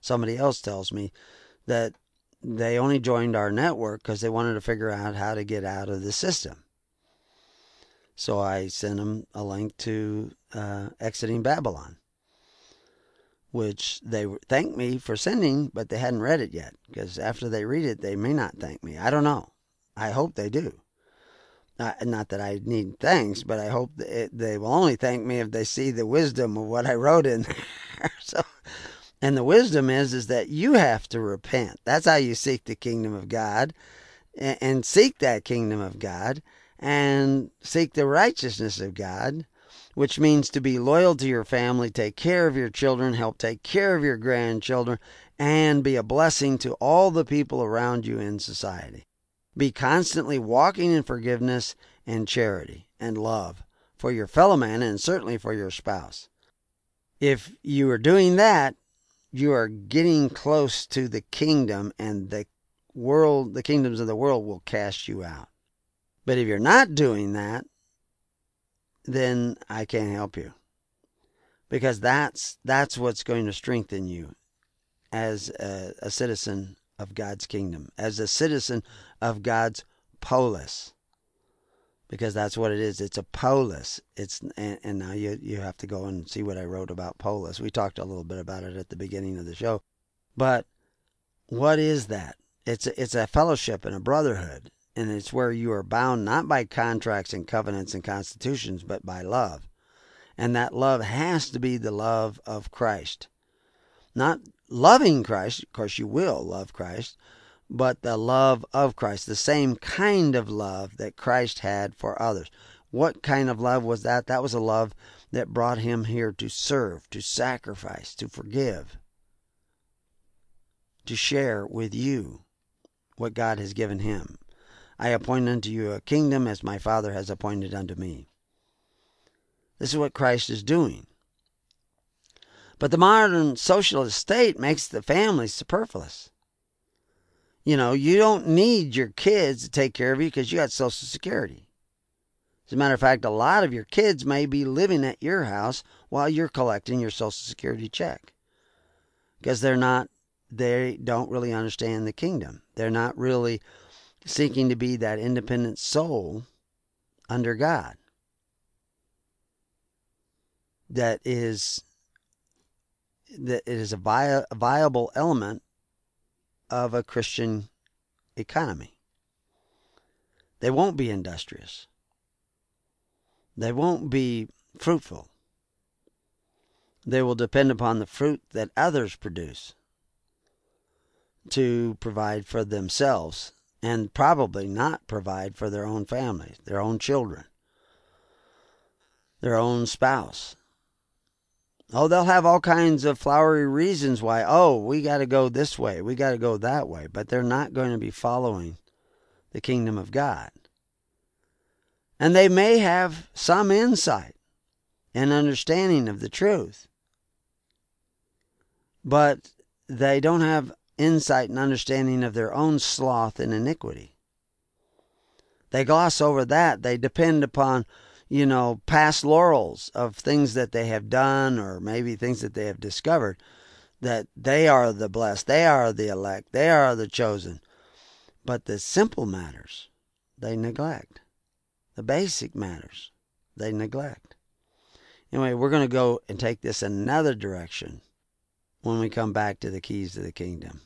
Somebody else tells me that they only joined our network because they wanted to figure out how to get out of the system. So I sent them a link to uh, Exiting Babylon, which they thanked me for sending, but they hadn't read it yet, because after they read it, they may not thank me. I don't know. I hope they do. Uh, not that I need thanks, but I hope it, they will only thank me if they see the wisdom of what I wrote in there. So, and the wisdom is, is that you have to repent. That's how you seek the kingdom of God, and, and seek that kingdom of God, and seek the righteousness of God, which means to be loyal to your family, take care of your children, help take care of your grandchildren, and be a blessing to all the people around you in society. Be constantly walking in forgiveness and charity and love for your fellow man, and certainly for your spouse. If you are doing that, you are getting close to the kingdom, and the world, the kingdoms of the world will cast you out. But if you're not doing that, then I can't help you, because that's that's what's going to strengthen you as a, a citizen of God's kingdom, as a citizen of God's polis, because that's what it is. It's a polis. It's and, and now you you have to go and see what I wrote about polis. We talked a little bit about it at the beginning of the show, but what is that? It's a, it's a fellowship and a brotherhood. And it's where you are bound not by contracts and covenants and constitutions, but by love. And that love has to be the love of Christ. Not loving Christ, of course you will love Christ, but the love of Christ, the same kind of love that Christ had for others. What kind of love was that? That was a love that brought him here to serve, to sacrifice, to forgive, to share with you what God has given him. I appoint unto you a kingdom as my Father has appointed unto me. This is what Christ is doing. But the modern socialist state makes the family superfluous. You know, you don't need your kids to take care of you because you got Social Security. As a matter of fact, a lot of your kids may be living at your house while you're collecting your Social Security check, because they're not, they don't really understand the kingdom. They're not really seeking to be that independent soul under God that is that it is a, vi- a viable element of a Christian economy. They won't be industrious. They won't be fruitful. They will depend upon the fruit that others produce to provide for themselves, and probably not provide for their own families, their own children, their own spouse. Oh, they'll have all kinds of flowery reasons why, oh, we got to go this way, we got to go that way, but they're not going to be following the kingdom of God. And they may have some insight and understanding of the truth, but they don't have insight and understanding of their own sloth and iniquity. They gloss over that. They depend upon, you know, past laurels of things that they have done, or maybe things that they have discovered, that they are the blessed, they are the elect, they are the chosen. But the simple matters, they neglect. The basic matters, they neglect. Anyway, we're going to go and take this another direction when we come back to the keys to the kingdom.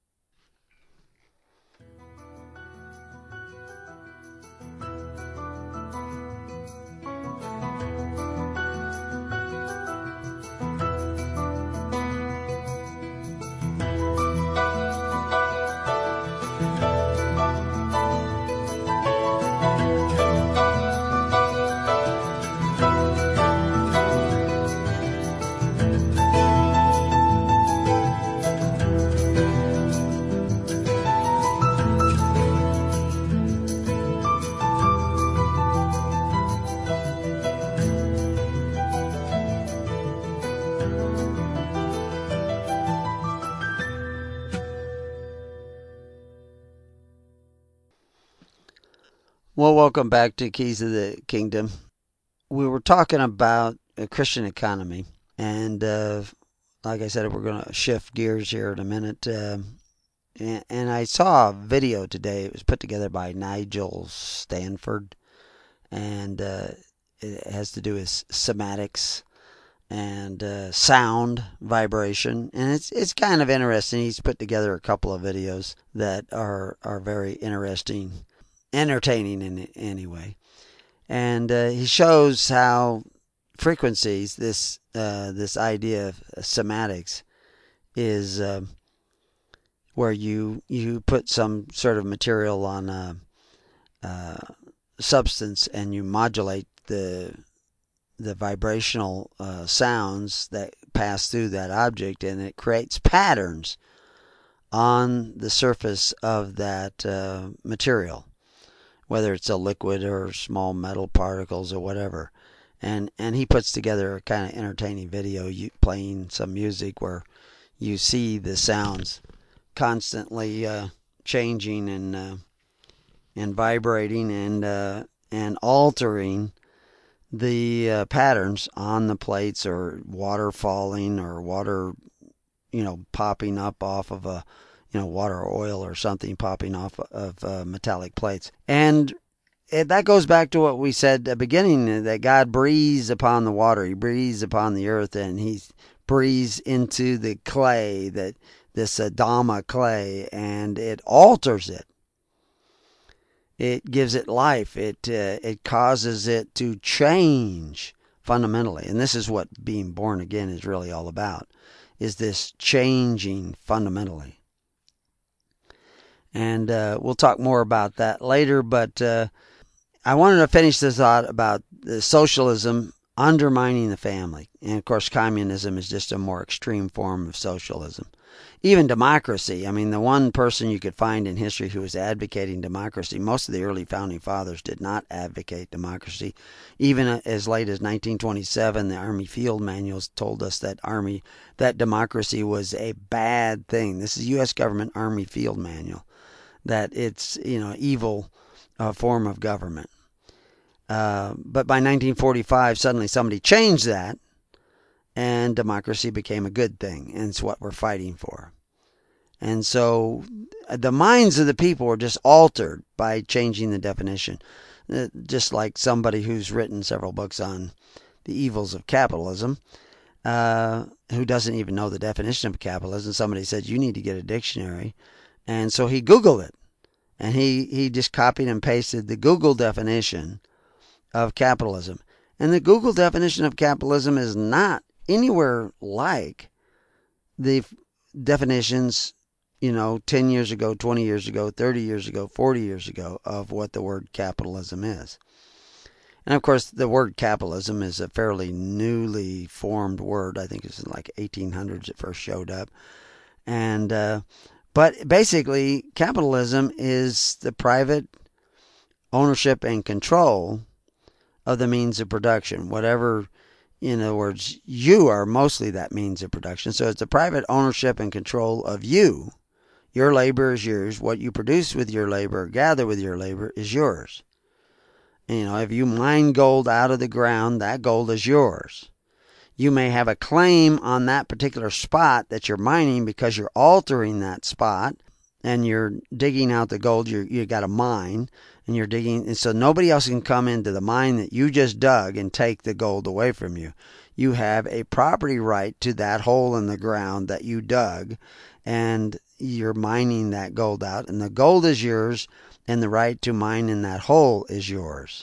Well, welcome back to Keys of the Kingdom. We were talking about a Christian economy, and uh, like I said, we're going to shift gears here in a minute. Uh, and, and I saw a video today. It was put together by Nigel Stanford, and uh, it has to do with somatics and uh, sound vibration, and it's it's kind of interesting. He's put together a couple of videos that are are very interesting, entertaining in anyway, and uh, he shows how frequencies, this uh, this idea of somatics, is uh, where you you put some sort of material on a, a substance and you modulate the the vibrational uh, sounds that pass through that object, and it creates patterns on the surface of that uh, material, whether it's a liquid or small metal particles or whatever. And and he puts together a kind of entertaining video playing some music where you see the sounds constantly uh, changing and uh, and vibrating and uh, and altering the uh, patterns on the plates, or water falling, or water, you know, popping up off of a, you know, water or oil or something popping off of uh, metallic plates. And it, that goes back to what we said at the beginning, that God breathes upon the water, he breathes upon the earth, and he breathes into the clay, that this Adama clay, and it alters it. It gives it life. It uh, it causes it to change fundamentally. And this is what being born again is really all about, is this changing fundamentally. And uh, we'll talk more about that later, but uh, I wanted to finish this thought about the socialism undermining the family. And of course, communism is just a more extreme form of socialism. Even democracy, I mean, the one person you could find in history who was advocating democracy, most of the early founding fathers did not advocate democracy. Even as late as nineteen twenty-seven, the Army Field Manuals told us that army that democracy was a bad thing. This is U S government Army Field Manual, that it's, you know, evil uh, form of government. Uh, but by nineteen forty-five, suddenly somebody changed that, and democracy became a good thing, and it's what we're fighting for. And so the minds of the people were just altered by changing the definition. Just like somebody who's written several books on the evils of capitalism, uh, who doesn't even know the definition of capitalism. Somebody said, you need to get a dictionary. And so he Googled it. And he, he just copied and pasted the Google definition of capitalism. And the Google definition of capitalism is not anywhere like the definitions, you know, ten years ago, twenty years ago, thirty years ago, forty years ago of what the word capitalism is. And of course, the word capitalism is a fairly newly formed word. I think it's in like eighteen hundreds it first showed up. And, uh, but basically, capitalism is the private ownership and control of the means of production. Whatever, in other words, you are mostly that means of production. So it's the private ownership and control of you. Your labor is yours. What you produce with your labor, gather with your labor, is yours. And, you know, if you mine gold out of the ground, that gold is yours. You may have a claim on that particular spot that you're mining because you're altering that spot and you're digging out the gold. You're, you got a mine and you're digging. And so nobody else can come into the mine that you just dug and take the gold away from you. You have a property right to that hole in the ground that you dug, and you're mining that gold out, and the gold is yours, and the right to mine in that hole is yours.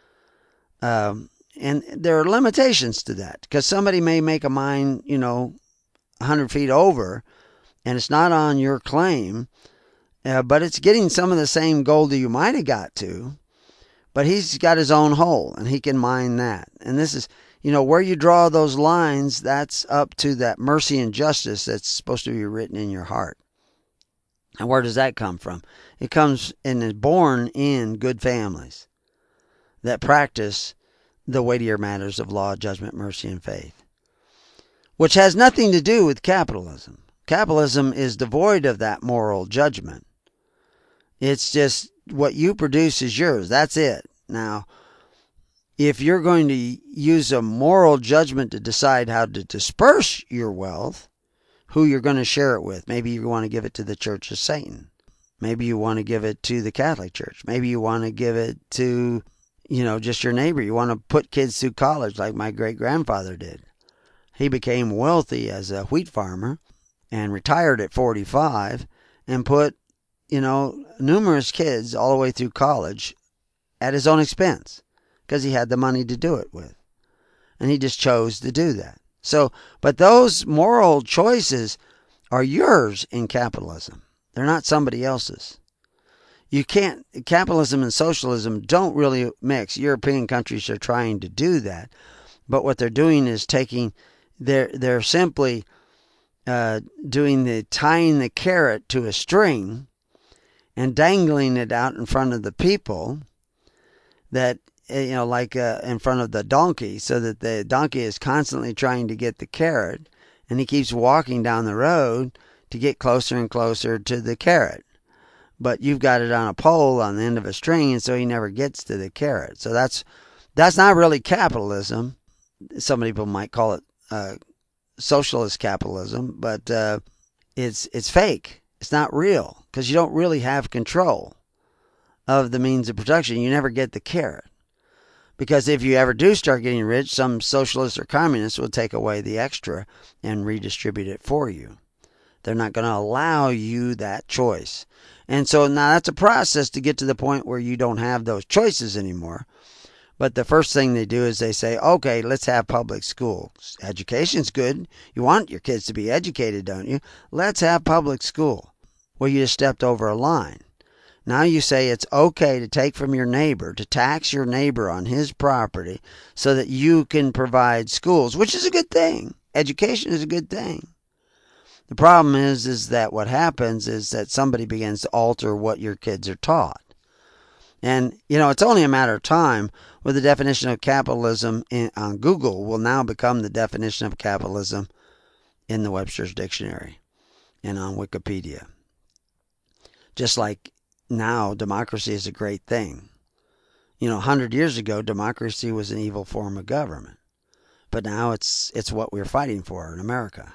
Um, and there are limitations to that, because somebody may make a mine, you know, one hundred feet over, and it's not on your claim, uh, but it's getting some of the same gold that you might have got to, but he's got his own hole, and he can mine that. And this is, you know, where you draw those lines, that's up to that mercy and justice that's supposed to be written in your heart. And where does that come from? It comes and is born in good families that practice the weightier matters of law, judgment, mercy, and faith, which has nothing to do with capitalism. Capitalism is devoid of that moral judgment. It's just what you produce is yours. That's it. Now, if you're going to use a moral judgment to decide how to disperse your wealth, who you're going to share it with. Maybe you want to give it to the Church of Satan. Maybe you want to give it to the Catholic Church. Maybe you want to give it to, you know, just your neighbor. You want to put kids through college like my great-grandfather did. He became wealthy as a wheat farmer and retired at forty-five and put, you know, numerous kids all the way through college at his own expense because he had the money to do it with. And he just chose to do that. So, but those moral choices are yours in capitalism. They're not somebody else's. You can't, capitalism and socialism don't really mix. European countries are trying to do that. But what they're doing is taking, they're, they're simply uh, doing the, tying the carrot to a string and dangling it out in front of the people that, you know, like uh, in front of the donkey, so that the donkey is constantly trying to get the carrot, and he keeps walking down the road to get closer and closer to the carrot. But you've got it on a pole on the end of a string, and so he never gets to the carrot. So that's that's not really capitalism. Some people might call it uh, socialist capitalism, but uh, it's it's fake. It's not real because you don't really have control of the means of production. You never get the carrot. Because if you ever do start getting rich, some socialists or communists will take away the extra and redistribute it for you. They're not going to allow you that choice. And so now that's a process to get to the point where you don't have those choices anymore. But the first thing they do is they say, okay, let's have public schools. Education's good. You want your kids to be educated, don't you? Let's have public school. Well, you just stepped over a line. Now you say it's okay to take from your neighbor, to tax your neighbor on his property so that you can provide schools, which is a good thing. Education is a good thing. The problem is, is that what happens is that somebody begins to alter what your kids are taught. And, you know, it's only a matter of time where the definition of capitalism in, on Google will now become the definition of capitalism in the Webster's Dictionary and on Wikipedia. Just like now, democracy is a great thing. You know, a hundred years ago, democracy was an evil form of government. But now it's it's what we're fighting for in America.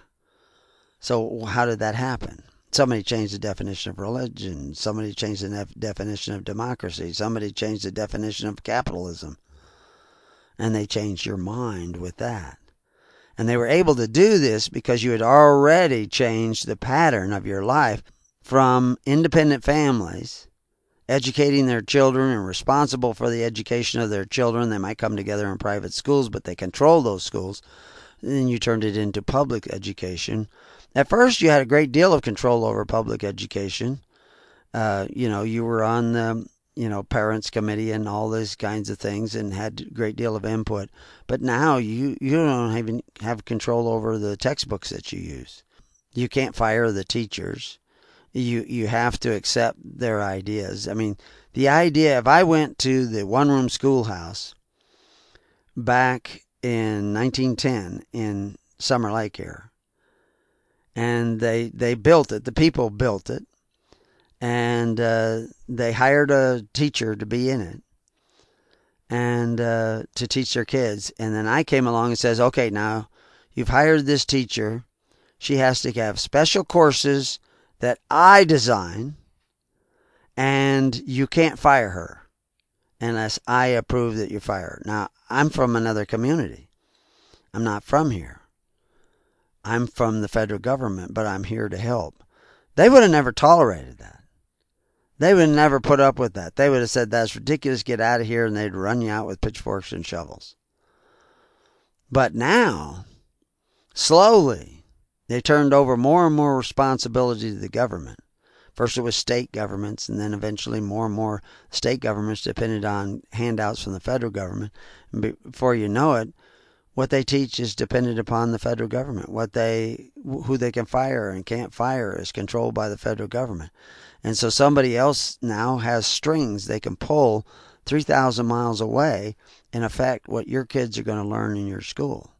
So how did that happen? Somebody changed the definition of religion. Somebody changed the def- definition of democracy. Somebody changed the definition of capitalism. And they changed your mind with that. And they were able to do this because you had already changed the pattern of your life from independent families educating their children and responsible for the education of their children. They might come together in private schools, but they control those schools. And then you turned it into public education. At first, you had a great deal of control over public education. Uh, you know, you were on the, you know, parents committee and all those kinds of things and had a great deal of input. But now you, you don't even have control over the textbooks that you use. You can't fire the teachers. You you have to accept their ideas. I mean, the idea, if I went to the one-room schoolhouse back in nineteen ten in Summer Lake here, and they they built it, the people built it, and uh, they hired a teacher to be in it and uh, to teach their kids. And then I came along and says, okay, now you've hired this teacher. She has to have special courses that I design, and you can't fire her unless I approve that you fire her. Now, I'm from another community. I'm not from here. I'm from the federal government, but I'm here to help. They would have never tolerated that. They would have never put up with that. They would have said, that's ridiculous, get out of here, and they'd run you out with pitchforks and shovels. But now, slowly, they turned over more and more responsibility to the government. First it was state governments, and then eventually more and more state governments depended on handouts from the federal government. And before you know it, what they teach is dependent upon the federal government. What they, who they can fire and can't fire is controlled by the federal government. And so somebody else now has strings they can pull three thousand miles away and affect what your kids are going to learn in your school.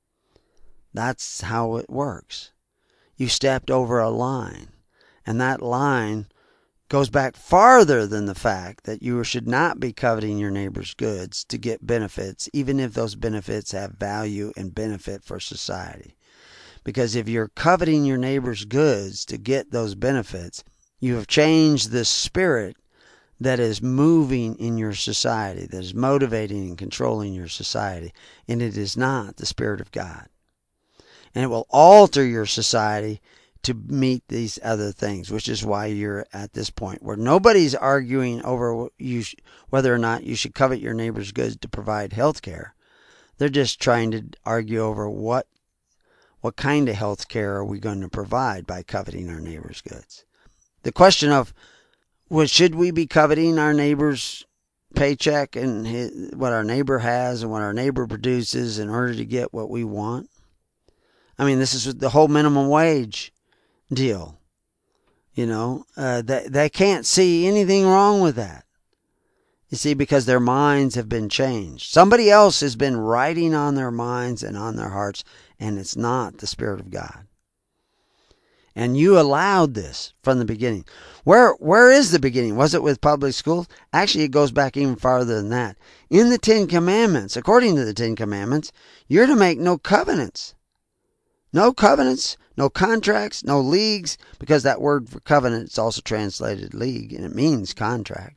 That's how it works. You stepped over a line, and that line goes back farther than the fact that you should not be coveting your neighbor's goods to get benefits, even if those benefits have value and benefit for society. Because if you're coveting your neighbor's goods to get those benefits, you have changed the spirit that is moving in your society, that is motivating and controlling your society. And it is not the Spirit of God. And it will alter your society to meet these other things, which is why you're at this point where nobody's arguing over you sh- whether or not you should covet your neighbor's goods to provide health care. They're just trying to argue over what what kind of health care are we going to provide by coveting our neighbor's goods. The question of, well, should we be coveting our neighbor's paycheck and his, what our neighbor has and what our neighbor produces in order to get what we want? I mean, this is the whole minimum wage deal. You know, uh, they, they can't see anything wrong with that. You see, because their minds have been changed. Somebody else has been writing on their minds and on their hearts, and it's not the Spirit of God. And you allowed this from the beginning. Where where is the beginning? Was it with public schools? Actually, it goes back even farther than that. In the Ten Commandments, according to the Ten Commandments, you're to make no covenants. No covenants, no contracts, no leagues, because that word for covenant is also translated league, and it means contract.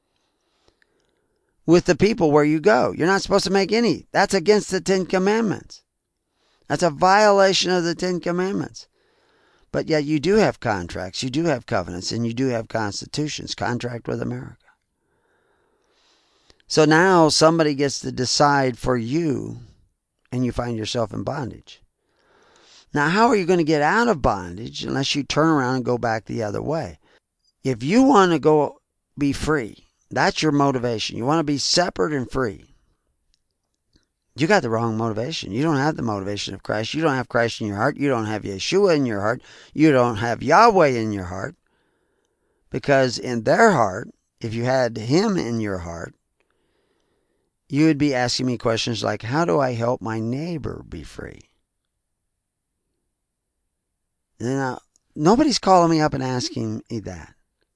With the people where you go. You're not supposed to make any. That's against the Ten Commandments. That's a violation of the Ten Commandments. But yet you do have contracts, you do have covenants, and you do have constitutions. Contract with America. So now somebody gets to decide for you, and you find yourself in bondage. Now, how are you going to get out of bondage unless you turn around and go back the other way? If you want to go be free, that's your motivation. You want to be separate and free. You got the wrong motivation. You don't have the motivation of Christ. You don't have Christ in your heart. You don't have Yeshua in your heart. You don't have Yahweh in your heart. Because in their heart, if you had Him in your heart, you would be asking me questions like, how do I help my neighbor be free? Now, nobody's calling me up and asking me that.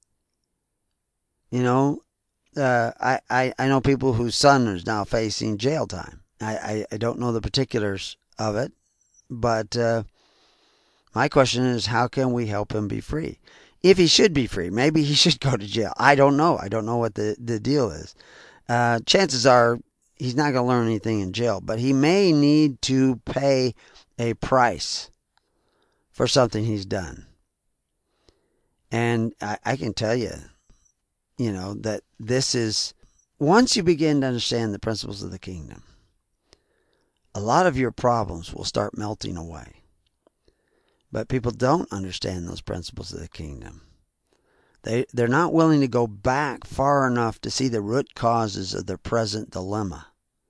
You know, uh, I, I, I know people whose son is now facing jail time. I, I, I don't know the particulars of it, but uh, my question is, how can we help him be free? If he should be free, maybe he should go to jail. I don't know. I don't know what the, the deal is. Uh, chances are he's not going to learn anything in jail, but he may need to pay a price for something he's done. And I, I can tell you, you know, that this is, once you begin to understand the principles of the kingdom, a lot of your problems will start melting away. But people don't understand those principles of the kingdom. They, they're not willing to go back far enough to see the root causes of their present dilemma.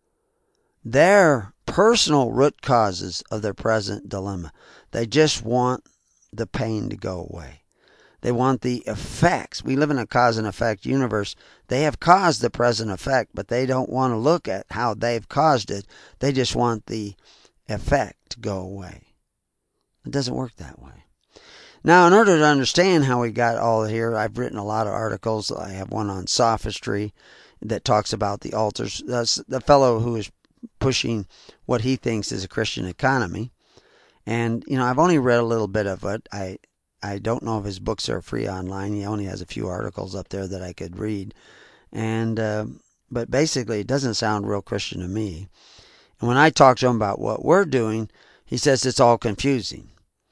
Their personal root causes of their present dilemma. They just want the pain to go away. They want the effects. We live in a cause and effect universe. They have caused the present effect, but they don't want to look at how they've caused it. They just want the effect to go away. It doesn't work that way. Now, in order to understand how we got all here, I've written a lot of articles. I have one on sophistry that talks about the altars. That's the fellow who is pushing what he thinks is a Christian economy. And, you know, I've only read a little bit of it. I I don't know if his books are free online. He only has a few articles up there that I could read. And uh, but basically, it doesn't sound real Christian to me. And when I talk to him about what we're doing, he says it's all confusing.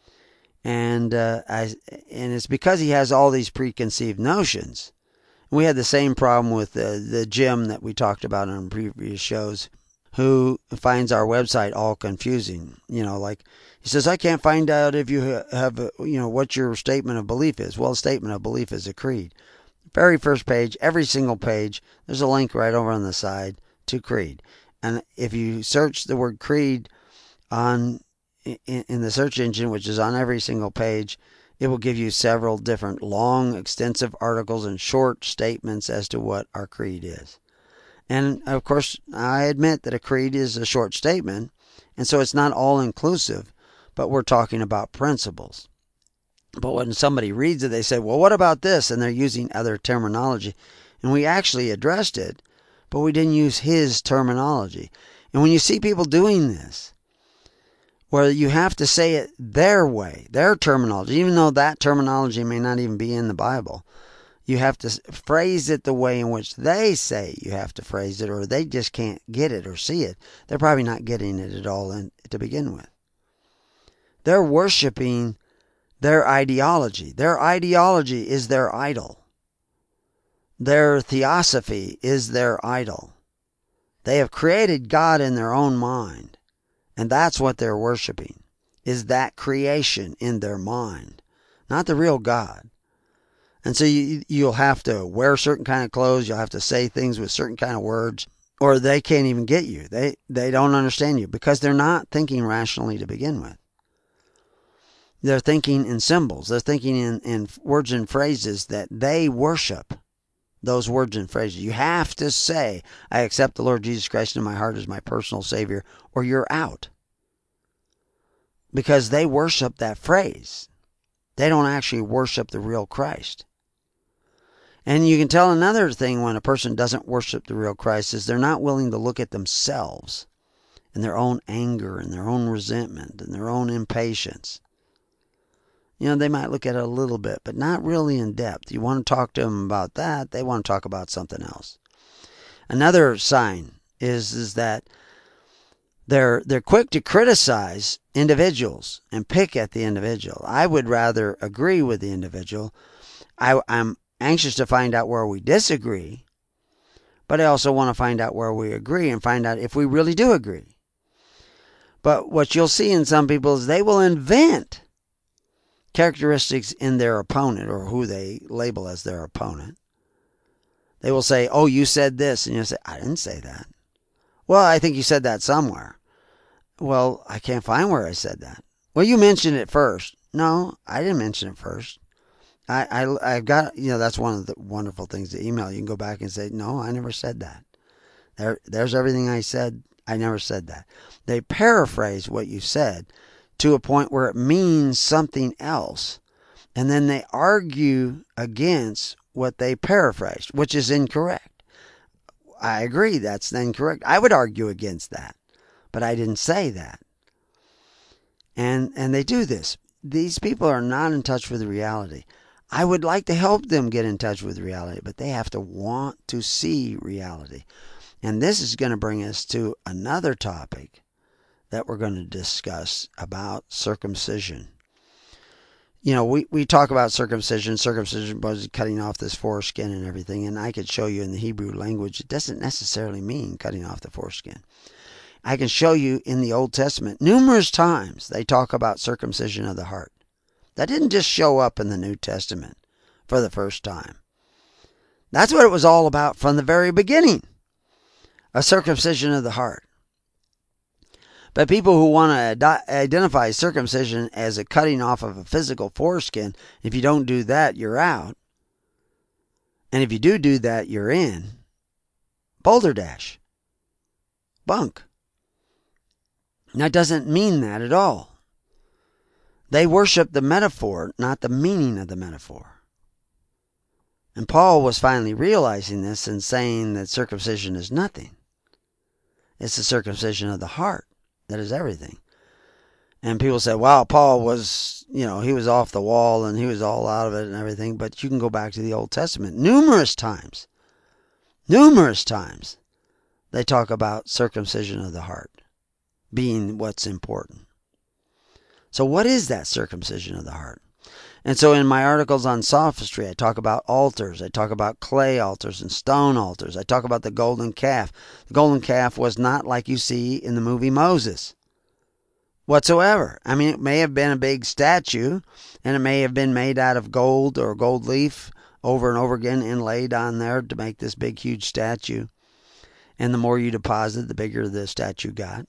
And uh, I and it's because he has all these preconceived notions. We had the same problem with uh, the Jim that we talked about on previous shows, who finds our website all confusing. You know, like he says, I can't find out if you have, a, you know, what your statement of belief is. Well, a statement of belief is a creed. Very first page, every single page, there's a link right over on the side to creed. And if you search the word creed on in, in the search engine, which is on every single page, it will give you several different long, extensive articles and short statements as to what our creed is. And, of course, I admit that a creed is a short statement, and so it's not all-inclusive, but we're talking about principles. But when somebody reads it, they say, well, what about this? And they're using other terminology. And we actually addressed it, but we didn't use his terminology. And when you see people doing this, where you have to say it their way, their terminology, even though that terminology may not even be in the Bible, you have to phrase it the way in which they say you have to phrase it, or they just can't get it or see it. They're probably not getting it at all in, to begin with. They're worshiping their ideology. Their ideology is their idol. Their theosophy is their idol. They have created God in their own mind. And that's what they're worshiping, is that creation in their mind, not the real God. And so you, you'll have to wear certain kind of clothes. You'll have to say things with certain kind of words, or they can't even get you. They, they don't understand you because they're not thinking rationally to begin with. They're thinking in symbols. They're thinking in, in words and phrases that they worship. Those words and phrases. You have to say, I accept the Lord Jesus Christ in my heart as my personal Savior, or you're out. Because they worship that phrase. They don't actually worship the real Christ. And you can tell another thing when a person doesn't worship the real Christ is they're not willing to look at themselves and their own anger and their own resentment and their own impatience. You know, they might look at it a little bit, but not really in depth. You want to talk to them about that, they want to talk about something else. Another sign is, is that they're they're quick to criticize individuals and pick at the individual. I would rather agree with the individual. I, I'm anxious to find out where we disagree, but I also want to find out where we agree and find out if we really do agree. But what you'll see in some people is they will invent characteristics in their opponent, or who they label as their opponent. They will say, oh, you said this. And you'll say, I didn't say that. Well, I think you said that somewhere. Well, I can't find where I said that. Well, you mentioned it first. No, I didn't mention it first. I, I, I've got, you know, that's one of the wonderful things to email. You can go back and say, no, I never said that. There, there's everything I said. I never said that. They paraphrase what you said to a point where it means something else. And then they argue against what they paraphrased, which is incorrect. I agree, that's incorrect. I would argue against that, but I didn't say that. And and they do this. These people are not in touch with reality. I would like to help them get in touch with reality, but they have to want to see reality. And this is going to bring us to another topic that we're going to discuss about circumcision. You know, we, we talk about circumcision. Circumcision was cutting off this foreskin and everything. And I could show you in the Hebrew language, it doesn't necessarily mean cutting off the foreskin. I can show you in the Old Testament, numerous times they talk about circumcision of the heart. That didn't just show up in the New Testament for the first time. That's what it was all about from the very beginning. A circumcision of the heart. But people who want to ad- identify circumcision as a cutting off of a physical foreskin, if you don't do that, you're out. And if you do do that, you're in. Boulder Dash. Bunk. That doesn't mean that at all. They worship the metaphor, not the meaning of the metaphor. And Paul was finally realizing this and saying that circumcision is nothing. It's the circumcision of the heart. That is everything. And people say, wow, Paul was, you know, he was off the wall and he was all out of it and everything. But you can go back to the Old Testament numerous times. Numerous times. They talk about circumcision of the heart being what's important. So what is that circumcision of the heart? And so in my articles on sophistry, I talk about altars. I talk about clay altars and stone altars. I talk about the golden calf. The golden calf was not like you see in the movie Moses whatsoever. I mean, it may have been a big statue, and it may have been made out of gold or gold leaf over and over again inlaid on there to make this big, huge statue. And the more you deposit, the bigger the statue got.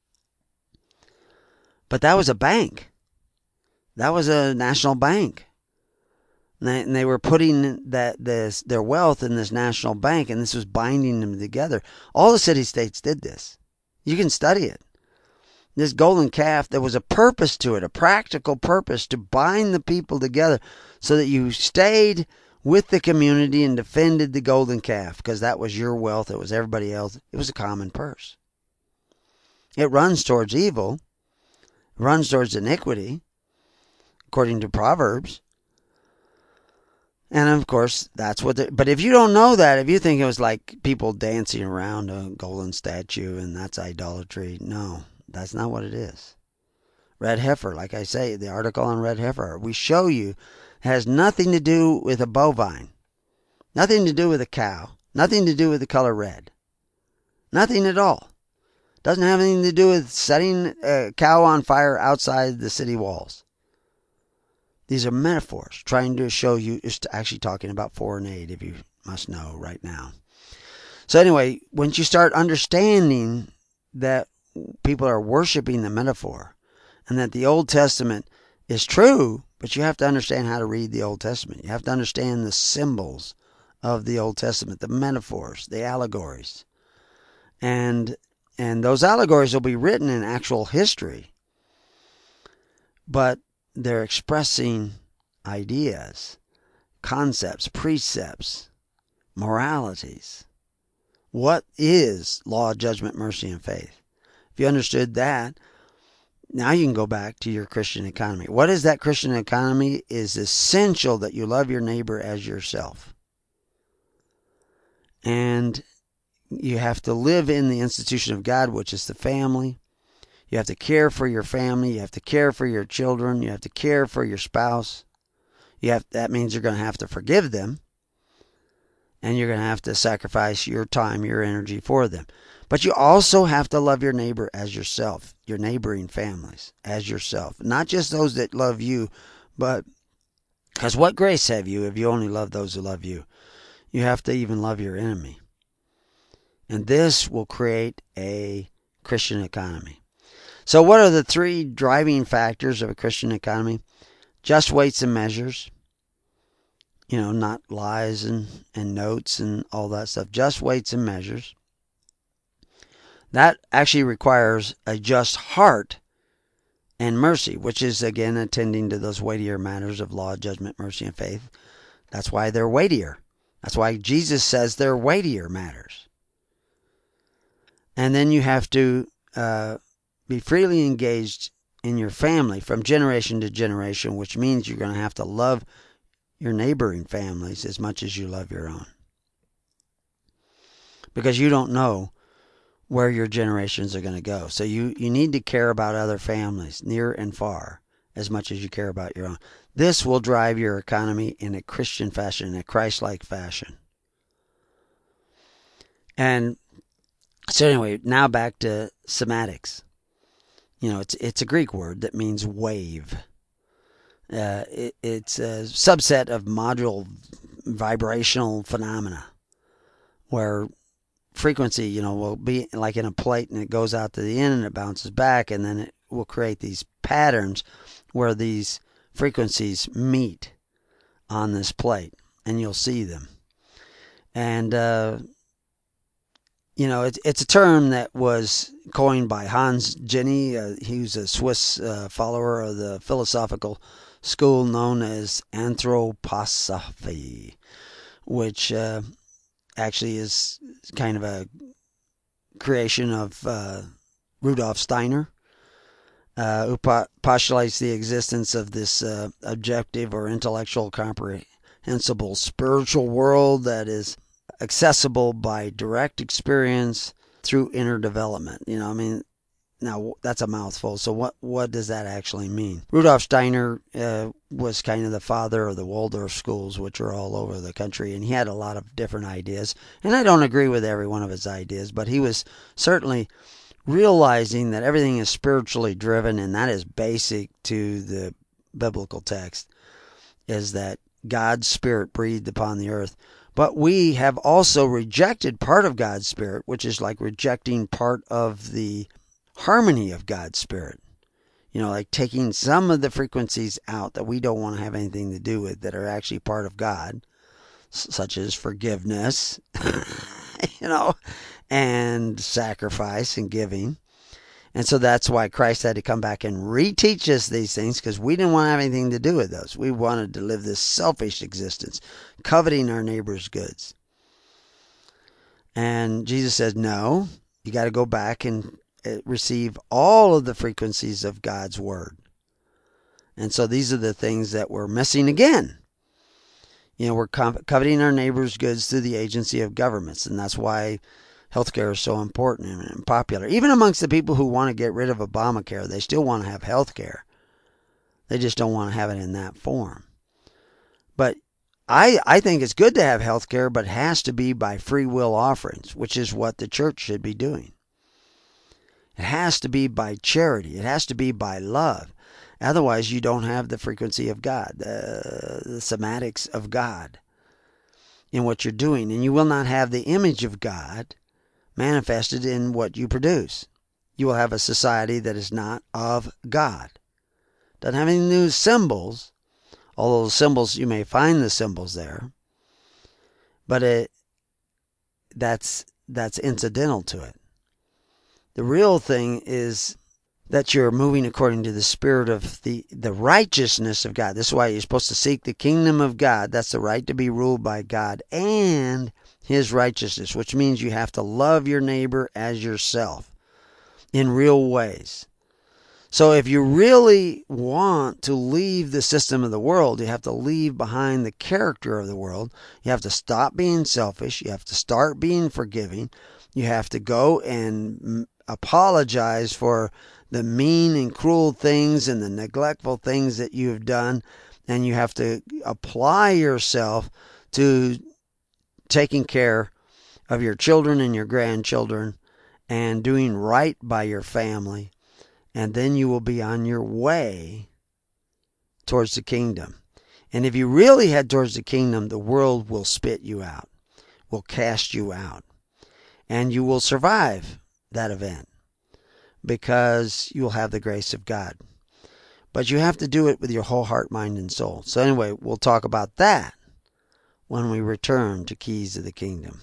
But that was a bank. That was a national bank. And they, and they were putting that this, their wealth in this national bank, and this was binding them together. All the city-states did this. You can study it. This golden calf, there was a purpose to it, a practical purpose to bind the people together so that you stayed with the community and defended the golden calf, because that was your wealth. It was everybody else. It was a common purse. It runs towards evil, runs towards iniquity, according to Proverbs. And of course, that's what the, but if you don't know that, if you think it was like people dancing around a golden statue and that's idolatry, no, that's not what it is. Red heifer, like I say, the article on red heifer, we show you, has nothing to do with a bovine, nothing to do with a cow, nothing to do with the color red, nothing at all. Doesn't have anything to do with setting a cow on fire outside the city walls. These are metaphors trying to show you, it's actually talking about foreign aid, if you must know right now. So anyway, once you start understanding that people are worshiping the metaphor and that the Old Testament is true, but you have to understand how to read the Old Testament. You have to understand the symbols of the Old Testament, the metaphors, the allegories. And and those allegories will be written in actual history, but they're expressing ideas, concepts, precepts, moralities. What is law, judgment, mercy, and faith? If you understood that, now you can go back to your Christian economy. What is that Christian economy? It is essential that you love your neighbor as yourself. And you have to live in the institution of God, which is the family. You have to care for your family. You have to care for your children. You have to care for your spouse. You have, that means you're going to have to forgive them. And you're going to have to sacrifice your time, your energy for them. But you also have to love your neighbor as yourself, your neighboring families as yourself. Not just those that love you, but because what grace have you if you only love those who love you? You have to even love your enemy. And this will create a Christian economy. So what are the three driving factors of a Christian economy? Just weights and measures. You know, not lies and, and notes and all that stuff. Just weights and measures. That actually requires a just heart and mercy, which is, again, attending to those weightier matters of law, judgment, mercy, and faith. That's why they're weightier. That's why Jesus says they're weightier matters. And then you have to uh, be freely engaged in your family from generation to generation, which means you're going to have to love your neighboring families as much as you love your own. Because you don't know where your generations are going to go. So you, you need to care about other families, near and far, as much as you care about your own. This will drive your economy in a Christian fashion, in a Christ-like fashion. And so anyway, now back to cymatics. You know, it's it's a Greek word that means wave. Uh, it, it's a subset of module vibrational phenomena, where frequency, you know, will be like in a plate and it goes out to the end and it bounces back, and then it will create these patterns where these frequencies meet on this plate, and you'll see them. And uh, you know, it's it's a term that was coined by Hans Jenny. Uh, he was a Swiss uh, follower of the philosophical school known as anthroposophy, which uh, actually is kind of a creation of uh, Rudolf Steiner, uh, who po- postulates the existence of this uh, objective or intellectual comprehensible spiritual world that is accessible by direct experience through inner development. You know, I mean, now that's a mouthful. So what, what does that actually mean? Rudolf Steiner uh, was kind of the father of the Waldorf schools, which are all over the country, and he had a lot of different ideas. And I don't agree with every one of his ideas, but he was certainly realizing that everything is spiritually driven, and that is basic to the biblical text, is that God's Spirit breathed upon the earth. But we have also rejected part of God's Spirit, which is like rejecting part of the harmony of God's Spirit. You know, like taking some of the frequencies out that we don't want to have anything to do with, that are actually part of God, such as forgiveness, you know, and sacrifice and giving. And so that's why Christ had to come back and reteach us these things, because we didn't want to have anything to do with those. We wanted to live this selfish existence, coveting our neighbor's goods. And Jesus said, no, you got to go back and receive all of the frequencies of God's word. And so these are the things that we're missing again. You know, we're coveting our neighbor's goods through the agency of governments, and that's why healthcare is so important and popular. Even amongst the people who want to get rid of Obamacare, they still want to have healthcare. They just don't want to have it in that form. But I I think it's good to have healthcare, but it has to be by free will offerings, which is what the church should be doing. It has to be by charity. It has to be by love. Otherwise, you don't have the frequency of God, the, the somatics of God in what you're doing. And you will not have the image of God manifested in what you produce. You will have a society that is not of God. Doesn't have any new symbols, although the symbols, you may find the symbols there. But it that's that's incidental to it. The real thing is that you're moving according to the spirit of the, the righteousness of God. This is why you're supposed to seek the kingdom of God. That's the right to be ruled by God and his righteousness, which means you have to love your neighbor as yourself in real ways. So if you really want to leave the system of the world, you have to leave behind the character of the world. You have to stop being selfish. You have to start being forgiving. You have to go and apologize for the mean and cruel things and the neglectful things that you have done. And you have to apply yourself to taking care of your children and your grandchildren and doing right by your family. And then you will be on your way towards the kingdom. And if you really head towards the kingdom, the world will spit you out, will cast you out. And you will survive that event because you will have the grace of God. But you have to do it with your whole heart, mind, and soul. So anyway, we'll talk about that when we return to Keys of the Kingdom.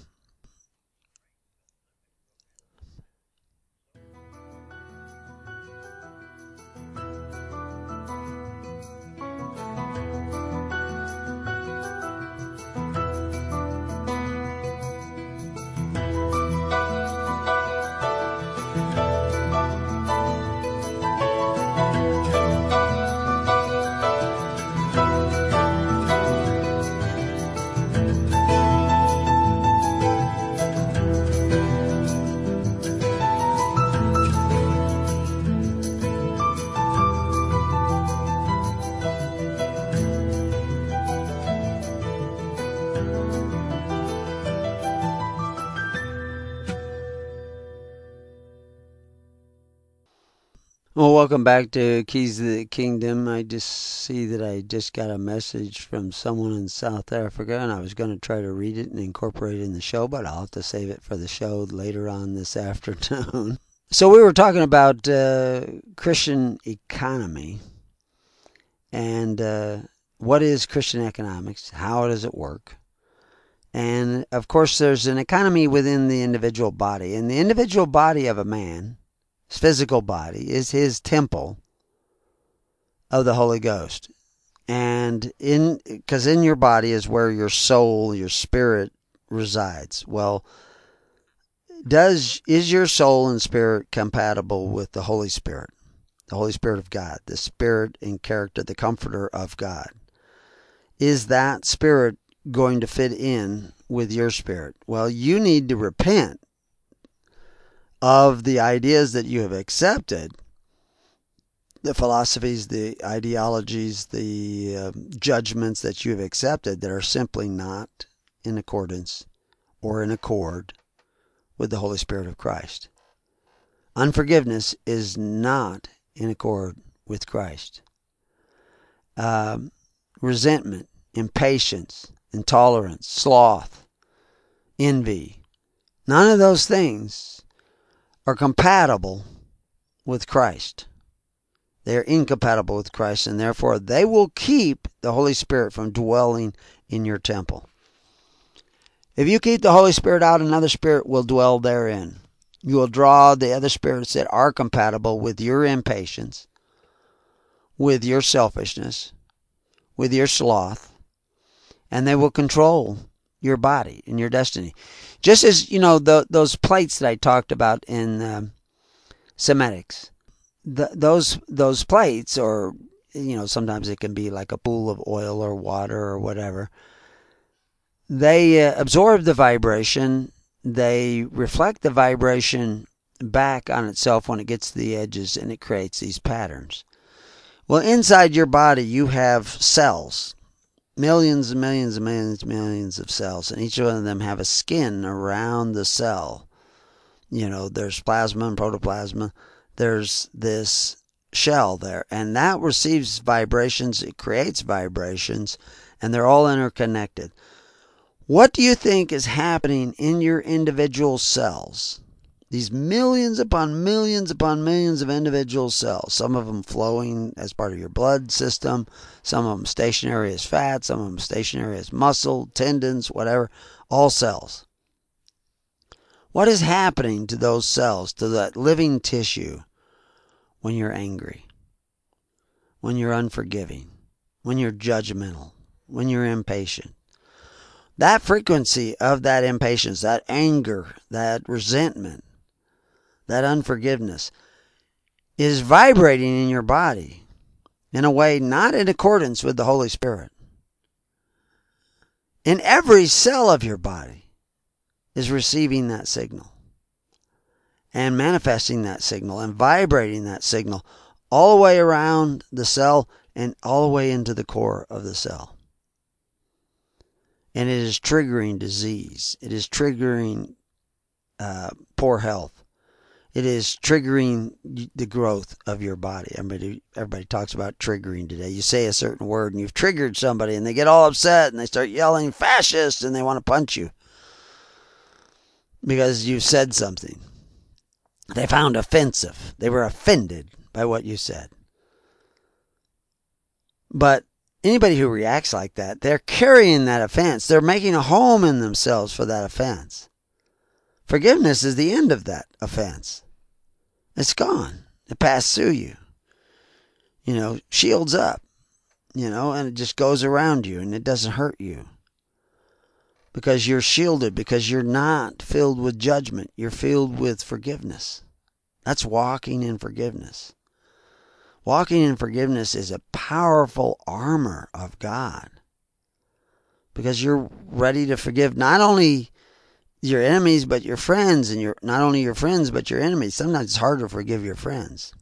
Well, welcome back to Keys of the Kingdom. I just see that I just got a message from someone in South Africa, and I was going to try to read it and incorporate it in the show, but I'll have to save it for the show later on this afternoon. So we were talking about uh, Christian economy and uh, what is Christian economics, how does it work? And, of course, there's an economy within the individual body, and the individual body of a man, his physical body, is his temple of the Holy Ghost. And in because in your body is where your soul, your spirit resides. Well, does is your soul and spirit compatible with the Holy Spirit, the Holy Spirit of God, the spirit and character, the comforter of God? Is that spirit going to fit in with your spirit? Well, you need to repent of the ideas that you have accepted, the philosophies, the ideologies, the uh, judgments that you have accepted that are simply not in accordance or in accord with the Holy Spirit of Christ. Unforgiveness is not in accord with Christ. Um, resentment, impatience, intolerance, sloth, envy, none of those things are compatible with Christ. They are incompatible with Christ, and therefore they will keep the Holy Spirit from dwelling in your temple. If you keep the Holy Spirit out, another spirit will dwell therein. You will draw the other spirits that are compatible with your impatience, with your selfishness, with your sloth, and they will control your body and your destiny. Just as, you know, the, those plates that I talked about in um, Semetics, the, those those plates, or, you know, sometimes it can be like a pool of oil or water or whatever, they uh, absorb the vibration, they reflect the vibration back on itself when it gets to the edges, and it creates these patterns. Well, inside your body you have cells, millions and millions and millions and millions of cells, and each one of them have a skin around the cell. You know, there's plasma and protoplasma. There's this shell there, and that receives vibrations, it creates vibrations, and they're all interconnected. What do you think is happening in your individual cells? These millions upon millions upon millions of individual cells, some of them flowing as part of your blood system, some of them stationary as fat, some of them stationary as muscle, tendons, whatever, all cells. What is happening to those cells, to that living tissue, when you're angry, when you're unforgiving, when you're judgmental, when you're impatient? That frequency of that impatience, that anger, that resentment, that unforgiveness is vibrating in your body in a way not in accordance with the Holy Spirit. And every cell of your body is receiving that signal and manifesting that signal and vibrating that signal all the way around the cell and all the way into the core of the cell. And it is triggering disease. It is triggering uh, poor health. It is triggering the growth of your body. Everybody, everybody talks about triggering today. You say a certain word and you've triggered somebody and they get all upset and they start yelling fascist and they want to punch you because you said something they found offensive. They were offended by what you said. But anybody who reacts like that, they're carrying that offense. They're making a home in themselves for that offense. Forgiveness is the end of that offense. It's gone. It passed through you. You know, shields up, you know, and it just goes around you and it doesn't hurt you. Because you're shielded, because you're not filled with judgment. You're filled with forgiveness. That's walking in forgiveness. Walking in forgiveness is a powerful armor of God. Because you're ready to forgive not only your enemies, but your friends, and your not only your friends, but your enemies. Sometimes it's hard to forgive your friends.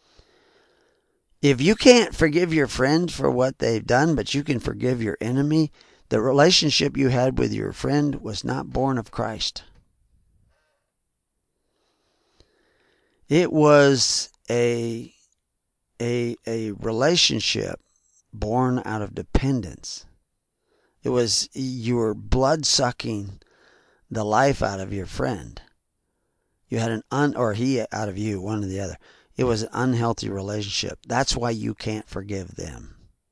If you can't forgive your friend for what they've done, but you can forgive your enemy, the relationship you had with your friend was not born of Christ. It was a, a, a relationship born out of dependence. It was you were blood-sucking the life out of your friend. You had an un, or he out of you, one or the other. It was an unhealthy relationship. That's why you can't forgive them.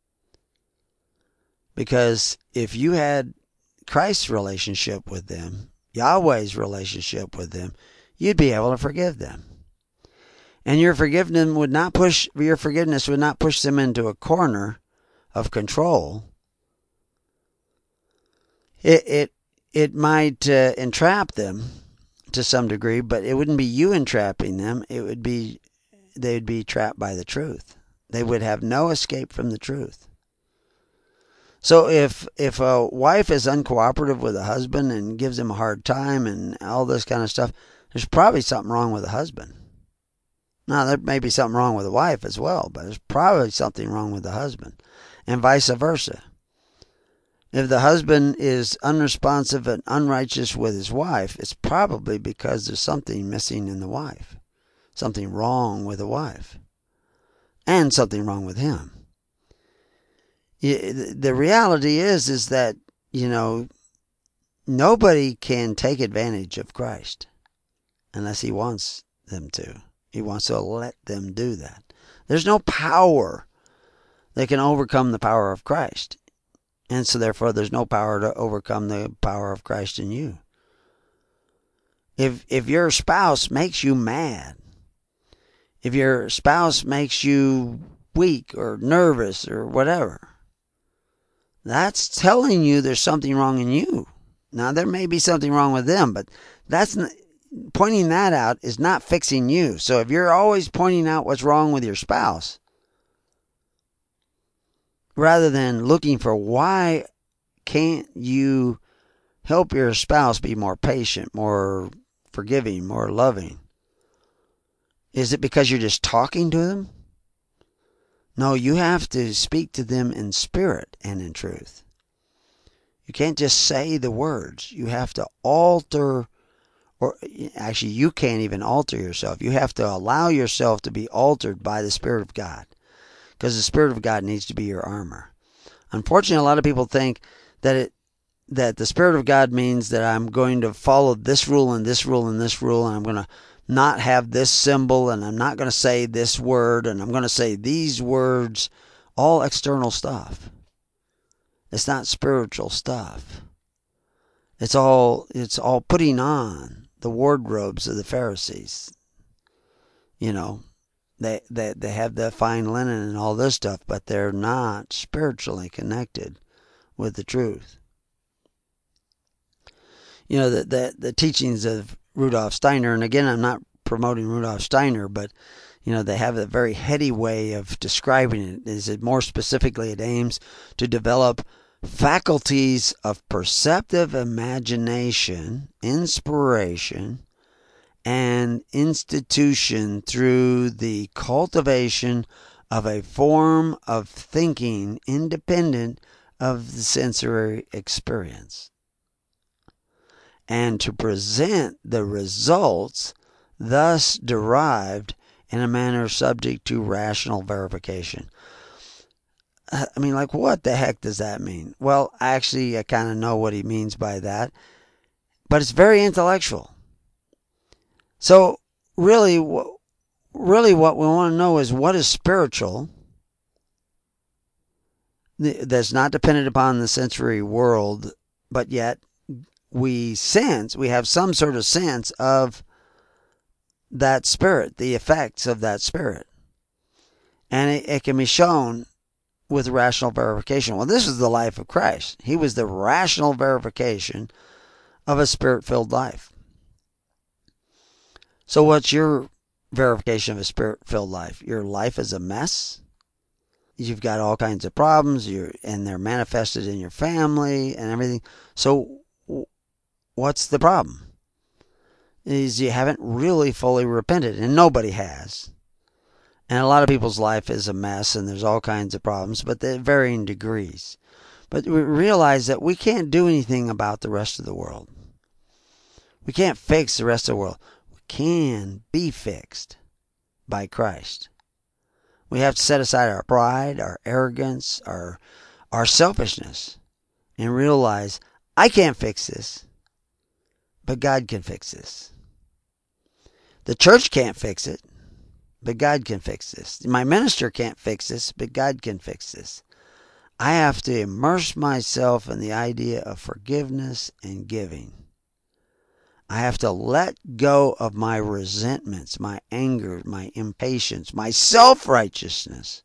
Because if you had Christ's relationship with them, Yahweh's relationship with them, you'd be able to forgive them. And your forgiveness would not push your forgiveness would not push them into a corner of control. It it it might uh, entrap them to some degree, but it wouldn't be you entrapping them. It would be they would be trapped by the truth. They would have no escape from the truth. So if if a wife is uncooperative with a husband and gives him a hard time and all this kind of stuff, there's probably something wrong with the husband. Now, there may be something wrong with the wife as well, but there's probably something wrong with the husband, and vice versa. If the husband is unresponsive and unrighteous with his wife, it's probably because there's something missing in the wife, something wrong with the wife, and something wrong with him. The reality is, is that, you know, nobody can take advantage of Christ unless he wants them to. He wants to let them do that. There's no power that can overcome the power of Christ. And so therefore there's no power to overcome the power of Christ in you. If if your spouse makes you mad, if your spouse makes you weak or nervous or whatever, that's telling you there's something wrong in you. Now, there may be something wrong with them, but that's not, pointing that out is not fixing you. So if you're always pointing out what's wrong with your spouse, rather than looking for why can't you help your spouse be more patient, more forgiving, more loving, is it because you're just talking to them? No, you have to speak to them in spirit and in truth. You can't just say the words. You have to alter, or actually you can't even alter yourself. You have to allow yourself to be altered by the Spirit of God, because the Spirit of God needs to be your armor. Unfortunately, a lot of people think that it that the Spirit of God means that I'm going to follow this rule and this rule and this rule, and I'm going to not have this symbol, and I'm not going to say this word, and I'm going to say these words, all external stuff. It's not spiritual stuff. It's all it's all putting on the wardrobes of the Pharisees. You know, they, they, they have the fine linen and all this stuff, but they're not spiritually connected with the truth. You know, the, the, the teachings of Rudolf Steiner, and again, I'm not promoting Rudolf Steiner, but, you know, they have a very heady way of describing it. Is it more specifically, it aims to develop faculties of perceptive imagination, inspiration, and institution through the cultivation of a form of thinking independent of the sensory experience, and to present the results thus derived in a manner subject to rational verification. I mean, like, what the heck does that mean? Well, actually, I kind of know what he means by that, but it's very intellectual. So, really, really what we want to know is what is spiritual that's not dependent upon the sensory world, but yet we sense, we have some sort of sense of that spirit, the effects of that spirit. And it, it can be shown with rational verification. Well, this is the life of Christ. He was the rational verification of a spirit-filled life. So what's your verification of a spirit-filled life? Your life is a mess. You've got all kinds of problems, you're, and they're manifested in your family and everything. So what's the problem? Is you haven't really fully repented, and nobody has. And a lot of people's life is a mess, and there's all kinds of problems, but they're varying degrees. But we realize that we can't do anything about the rest of the world. We can't fix the rest of the world. We can be fixed by Christ. We have to set aside our pride, our arrogance, our, our selfishness, and realize, I can't fix this, but God can fix this. The church can't fix it, but God can fix this. My minister can't fix this, but God can fix this. I have to immerse myself in the idea of forgiveness and giving. I have to let go of my resentments, my anger, my impatience, my self-righteousness,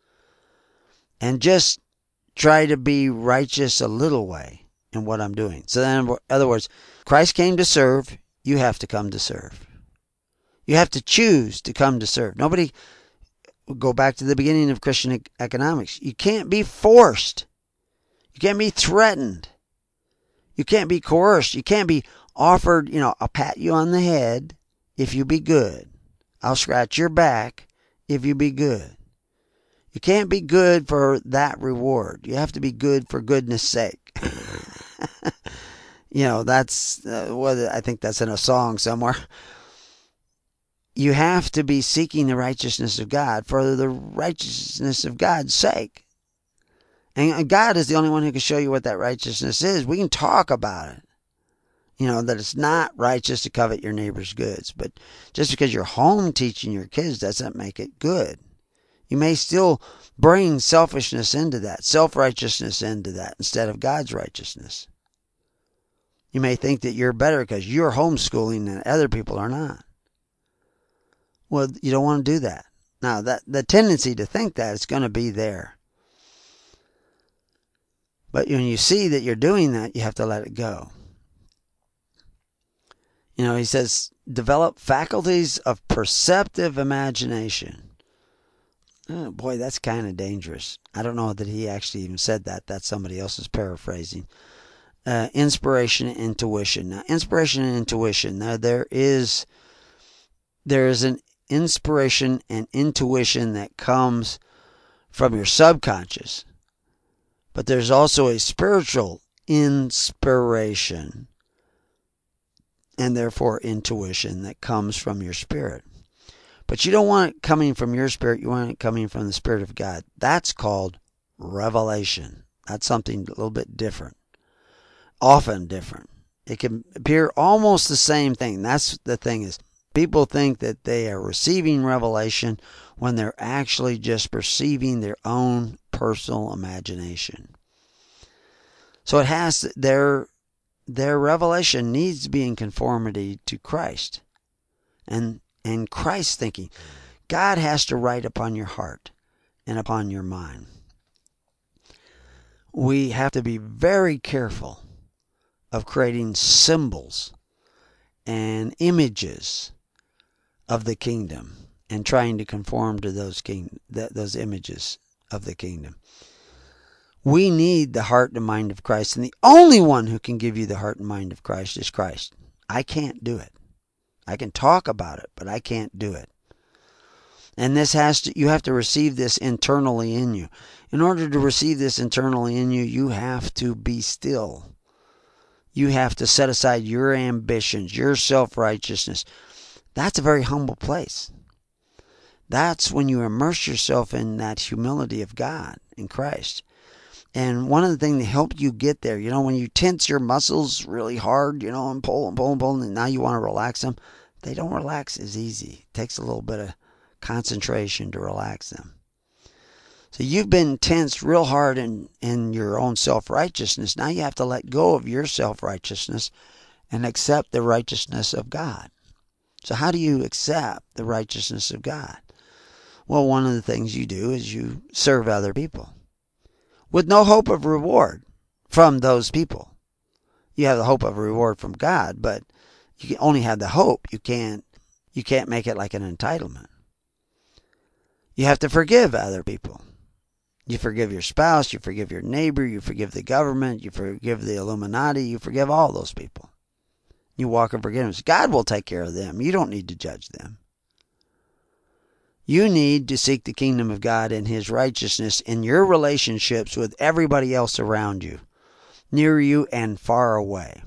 and just try to be righteous a little way in what I'm doing. So then, in other words, Christ came to serve, you have to come to serve. You have to choose to come to serve. Nobody, go back to the beginning of Christian economics. You can't be forced. You can't be threatened. You can't be coerced. You can't be offered, you know, I'll pat you on the head if you be good. I'll scratch your back if you be good. You can't be good for that reward. You have to be good for goodness sake. You know, that's, uh, what I think that's in a song somewhere. You have to be seeking the righteousness of God for the righteousness of God's sake. And God is the only one who can show you what that righteousness is. We can talk about it. You know, that it's not righteous to covet your neighbor's goods. But just because you're home teaching your kids doesn't make it good. You may still bring selfishness into that, self-righteousness into that, instead of God's righteousness. You may think that you're better because you're homeschooling and other people are not. Well, you don't want to do that. Now, that the tendency to think that is going to be there. But when you see that you're doing that, you have to let it go. You know, he says, develop faculties of perceptive imagination. Oh, boy, that's kind of dangerous. I don't know that he actually even said that. That's somebody else's paraphrasing. Uh, inspiration and intuition. Now, inspiration and intuition. Now, there is, there is an inspiration and intuition that comes from your subconscious. But there's also a spiritual inspiration and therefore intuition that comes from your spirit. But you don't want it coming from your spirit. You want it coming from the Spirit of God. That's called revelation. That's something a little bit different. Often different. It can appear almost the same thing. That's the thing is, people think that they are receiving revelation when they're actually just perceiving their own personal imagination. So it has to, their their revelation needs to be in conformity to Christ. And and Christ's thinking. God has to write upon your heart and upon your mind. We have to be very careful of creating symbols and images of the kingdom and trying to conform to those king those images of the kingdom. We need the heart and mind of Christ, and the only one who can give you the heart and mind of Christ is Christ. I can't do it. I can talk about it, but I can't do it. And this has to, you have to receive this internally in you. In order to receive this internally in you, you have to be still. You have to set aside your ambitions, your self-righteousness. That's a very humble place. That's when you immerse yourself in that humility of God in Christ. And one of the things that helped you get there, you know, when you tense your muscles really hard, you know, and pull and pull and pull, and now you want to relax them, they don't relax as easy. It takes a little bit of concentration to relax them. So you've been tensed real hard in, in your own self-righteousness. Now you have to let go of your self-righteousness and accept the righteousness of God. So how do you accept the righteousness of God? Well, one of the things you do is you serve other people with no hope of reward from those people. You have the hope of reward from God, but you can only have the hope. You can't, you can't make it like an entitlement. You have to forgive other people. You forgive your spouse, you forgive your neighbor, you forgive the government, you forgive the Illuminati, you forgive all those people. You walk in forgiveness. God will take care of them. You don't need to judge them. You need to seek the kingdom of God and His righteousness in your relationships with everybody else around you, near you and far away.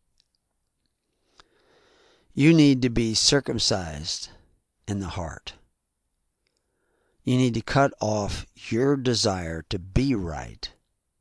You need to be circumcised in the heart. You need to cut off your desire to be right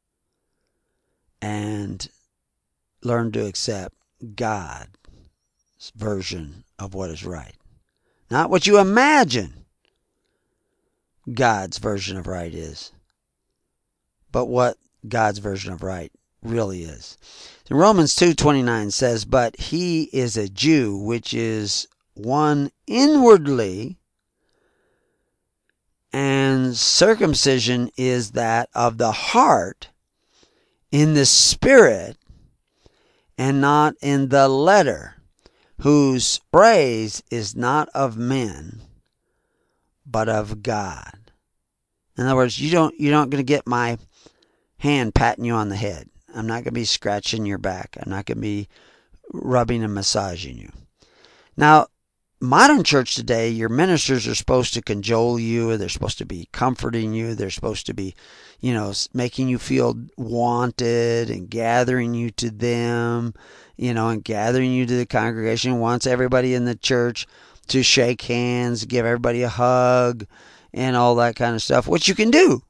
and learn to accept God's version of what is right. Not what you imagine God's version of right is, but what God's version of right really is. In Romans two twenty-nine says, but he is a Jew, which is one inwardly, and circumcision is that of the heart in the spirit and not in the letter, whose praise is not of men, but of God. In other words, you don't, you're not going to get my hand patting you on the head. I'm not going to be scratching your back. I'm not going to be rubbing and massaging you. Now, modern church today, your ministers are supposed to cajole you. They're supposed to be comforting you. They're supposed to be, you know, making you feel wanted and gathering you to them, you know, and gathering you to the congregation. Wants everybody in the church to shake hands, give everybody a hug, and all that kind of stuff, which you can do.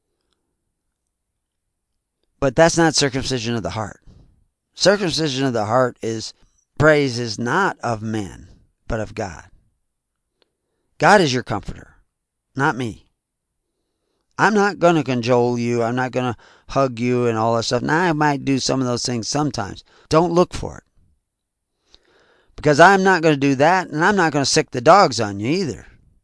But that's not circumcision of the heart. Circumcision of the heart is, praise is not of men, but of God. God is your comforter, not me. I'm not going to cajole you. I'm not going to hug you and all that stuff. Now, I might do some of those things sometimes. Don't look for it. Because I'm not going to do that, and I'm not going to sick the dogs on you either.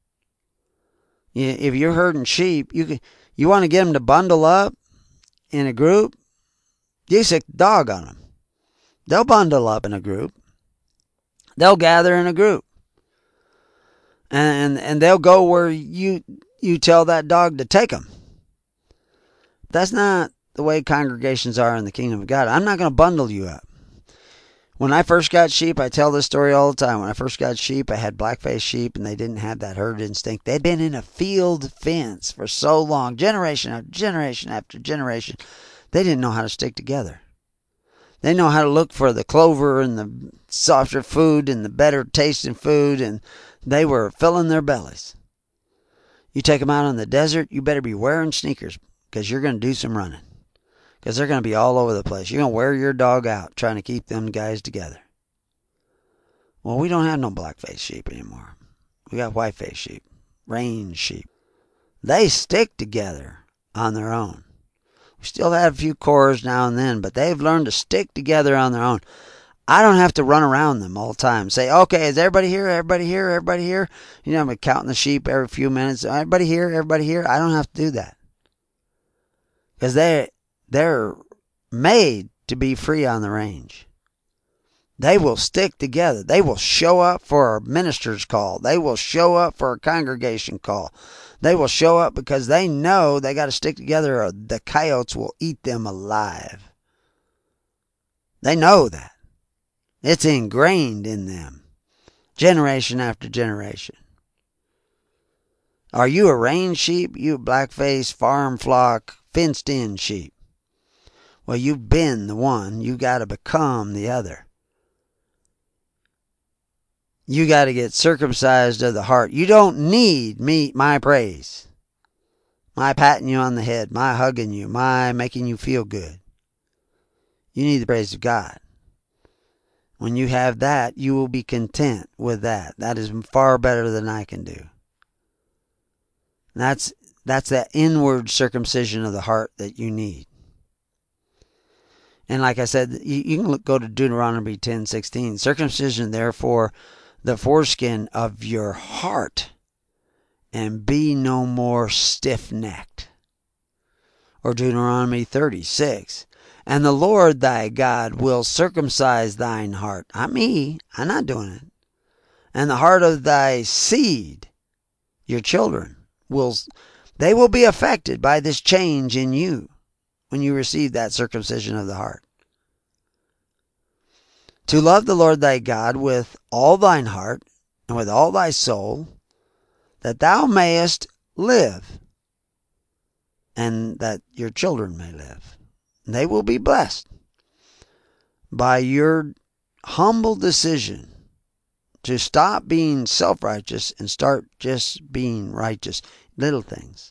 If you're herding sheep, you can, you want to get them to bundle up in a group, you sick the dog on them. They'll bundle up in a group. They'll gather in a group. And, and they'll go where you you tell that dog to take them. That's not the way congregations are in the kingdom of God. I'm not going to bundle you up. When I first got sheep, I tell this story all the time. When I first got sheep, I had black-faced sheep, and they didn't have that herd instinct. They'd been in a field fence for so long, generation after generation after generation. They didn't know how to stick together. They know how to look for the clover and the softer food and the better tasting food, and they were filling their bellies. You take them out on the desert, you better be wearing sneakers because you're going to do some running. Because they're going to be all over the place. You're going to wear your dog out trying to keep them guys together. Well, we don't have no black-faced sheep anymore. We got white-faced sheep, range sheep. They stick together on their own. We still have a few cores now and then, but they've learned to stick together on their own. I don't have to run around them all the time. Say, okay, is everybody here? Everybody here? Everybody here? You know, I'm counting the sheep every few minutes. Everybody here? Everybody here? I don't have to do that. Because they, they're made to be free on the range. They will stick together. They will show up for a minister's call. They will show up for a congregation call. They will show up because they know they got to stick together or the coyotes will eat them alive. They know that. It's ingrained in them, generation after generation. Are you a range sheep? You a black-faced, farm flock, fenced-in sheep? Well, you've been the one. You got to become the other. You got to get circumcised of the heart. You don't need me, my praise, my patting you on the head, my hugging you, my making you feel good. You need the praise of God. When you have that, you will be content with that. That is far better than I can do. That's that's that inward circumcision of the heart that you need. And like I said, you, you can look, go to Deuteronomy ten sixteen. Circumcision, therefore, the foreskin of your heart, and be no more stiff-necked. Or Deuteronomy thirty-six. And the Lord thy God will circumcise thine heart. Not me. I'm not doing it. And the heart of thy seed, your children, will they will be affected by this change in you when you receive that circumcision of the heart. To love the Lord thy God with all thine heart and with all thy soul, that thou mayest live, and that your children may live. They will be blessed by your humble decision to stop being self-righteous and start just being righteous. Little things.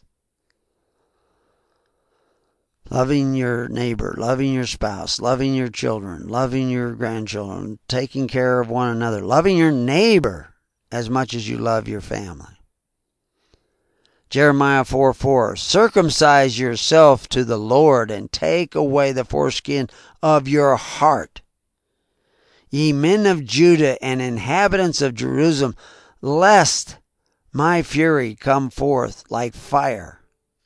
Loving your neighbor, loving your spouse, loving your children, loving your grandchildren, taking care of one another, loving your neighbor as much as you love your family. Jeremiah four four, circumcise yourself to the Lord and take away the foreskin of your heart. Ye men of Judah and inhabitants of Jerusalem, lest my fury come forth like fire.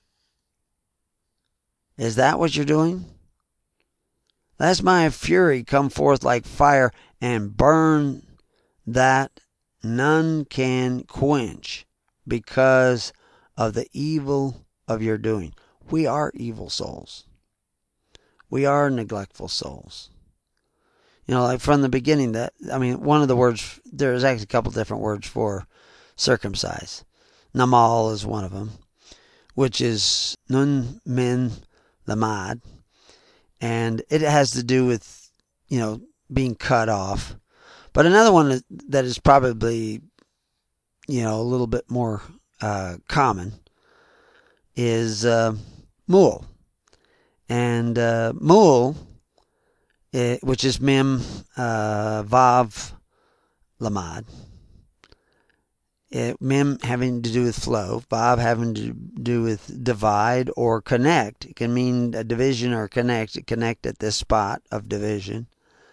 Is that what you're doing? Lest my fury come forth like fire and burn that none can quench because of the evil of your doing. We are evil souls. We are neglectful souls. You know, like from the beginning, that I mean, one of the words, there's actually a couple different words for circumcise. Namal is one of them, which is nun min lamad, and it has to do with, you know, being cut off. But another one that is probably, you know, a little bit more uh, common is uh, mul, and uh, mul, it, which is mem uh, vav lamad, It, mem having to do with flow, Vav having to do with divide or connect. It can mean a division or connect, connect at this spot of division.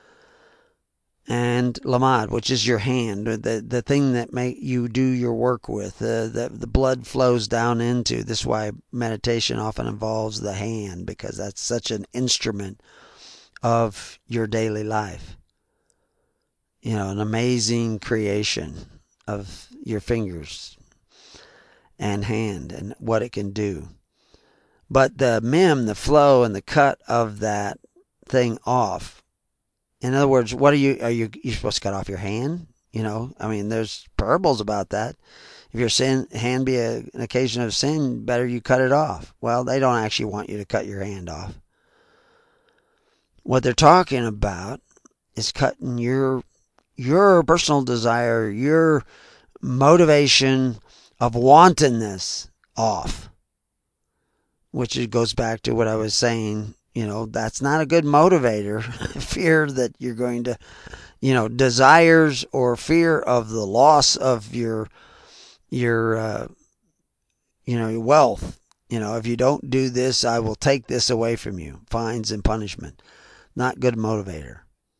And lamad, which is your hand, the the thing that make you do your work with, uh, the the blood flows down into. This is why meditation often involves the hand, because that's such an instrument of your daily life. You know, an amazing creation of your fingers and hand and what it can do. But the mem, the flow and the cut of that thing off. In other words, what are you, are you, you supposed to cut off your hand? You know, I mean, there's parables about that. If your sin, hand be a, an occasion of sin, better you cut it off. Well, they don't actually want you to cut your hand off. What they're talking about is cutting your, your personal desire, your motivation of wantonness off. Which it goes back to what I was saying. You know, that's not a good motivator. Fear that you're going to, you know, desires or fear of the loss of your, your, uh, you know, your wealth. You know, if you don't do this, I will take this away from you. Fines and punishment. Not good motivator.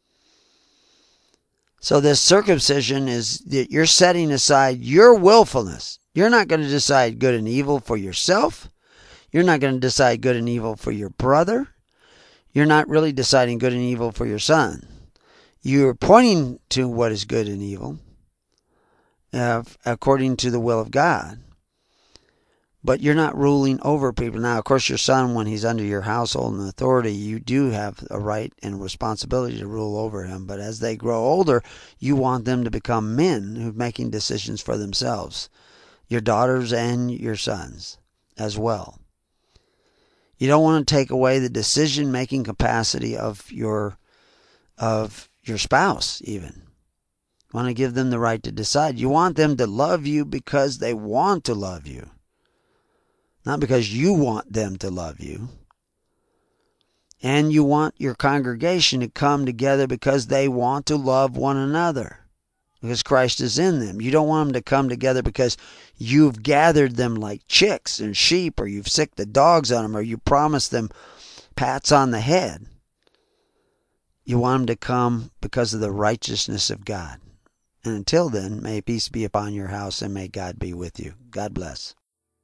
So this circumcision is that you're setting aside your willfulness. You're not going to decide good and evil for yourself. You're not going to decide good and evil for your brother. You're not really deciding good and evil for your son. You're pointing to what is good and evil uh, according to the will of God. But you're not ruling over people. Now, of course, your son, when he's under your household and authority, you do have a right and responsibility to rule over him. But as they grow older, you want them to become men who are making decisions for themselves. Your daughters and your sons as well. You don't want to take away the decision-making capacity of your of your spouse, even. You want to give them the right to decide. You want them to love you because they want to love you. Not because you want them to love you. And you want your congregation to come together because they want to love one another. Because Christ is in them. You don't want them to come together because you've gathered them like chicks and sheep, or you've sicked the dogs on them, or you promised them pats on the head. You want them to come because of the righteousness of God. And until then, may peace be upon your house and may God be with you. God bless.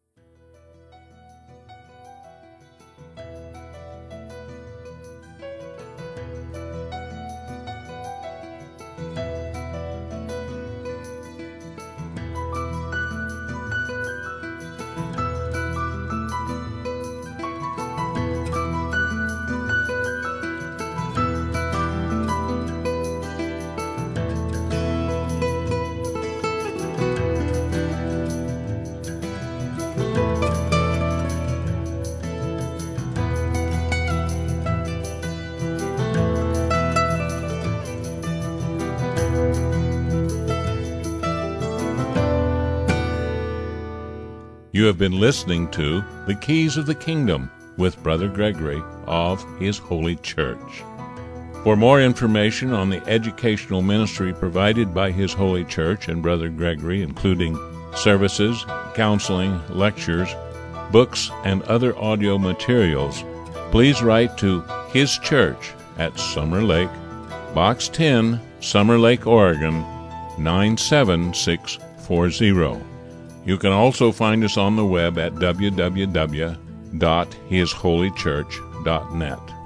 You have been listening to The Keys of the Kingdom with Brother Gregory of His Holy Church. For more information on the educational ministry provided by His Holy Church and Brother Gregory, including services, counseling, lectures, books, and other audio materials, please write to His Church at Summer Lake, Box ten, Summer Lake, Oregon, nine seven six four zero. You can also find us on the web at w w w dot his holy church dot net.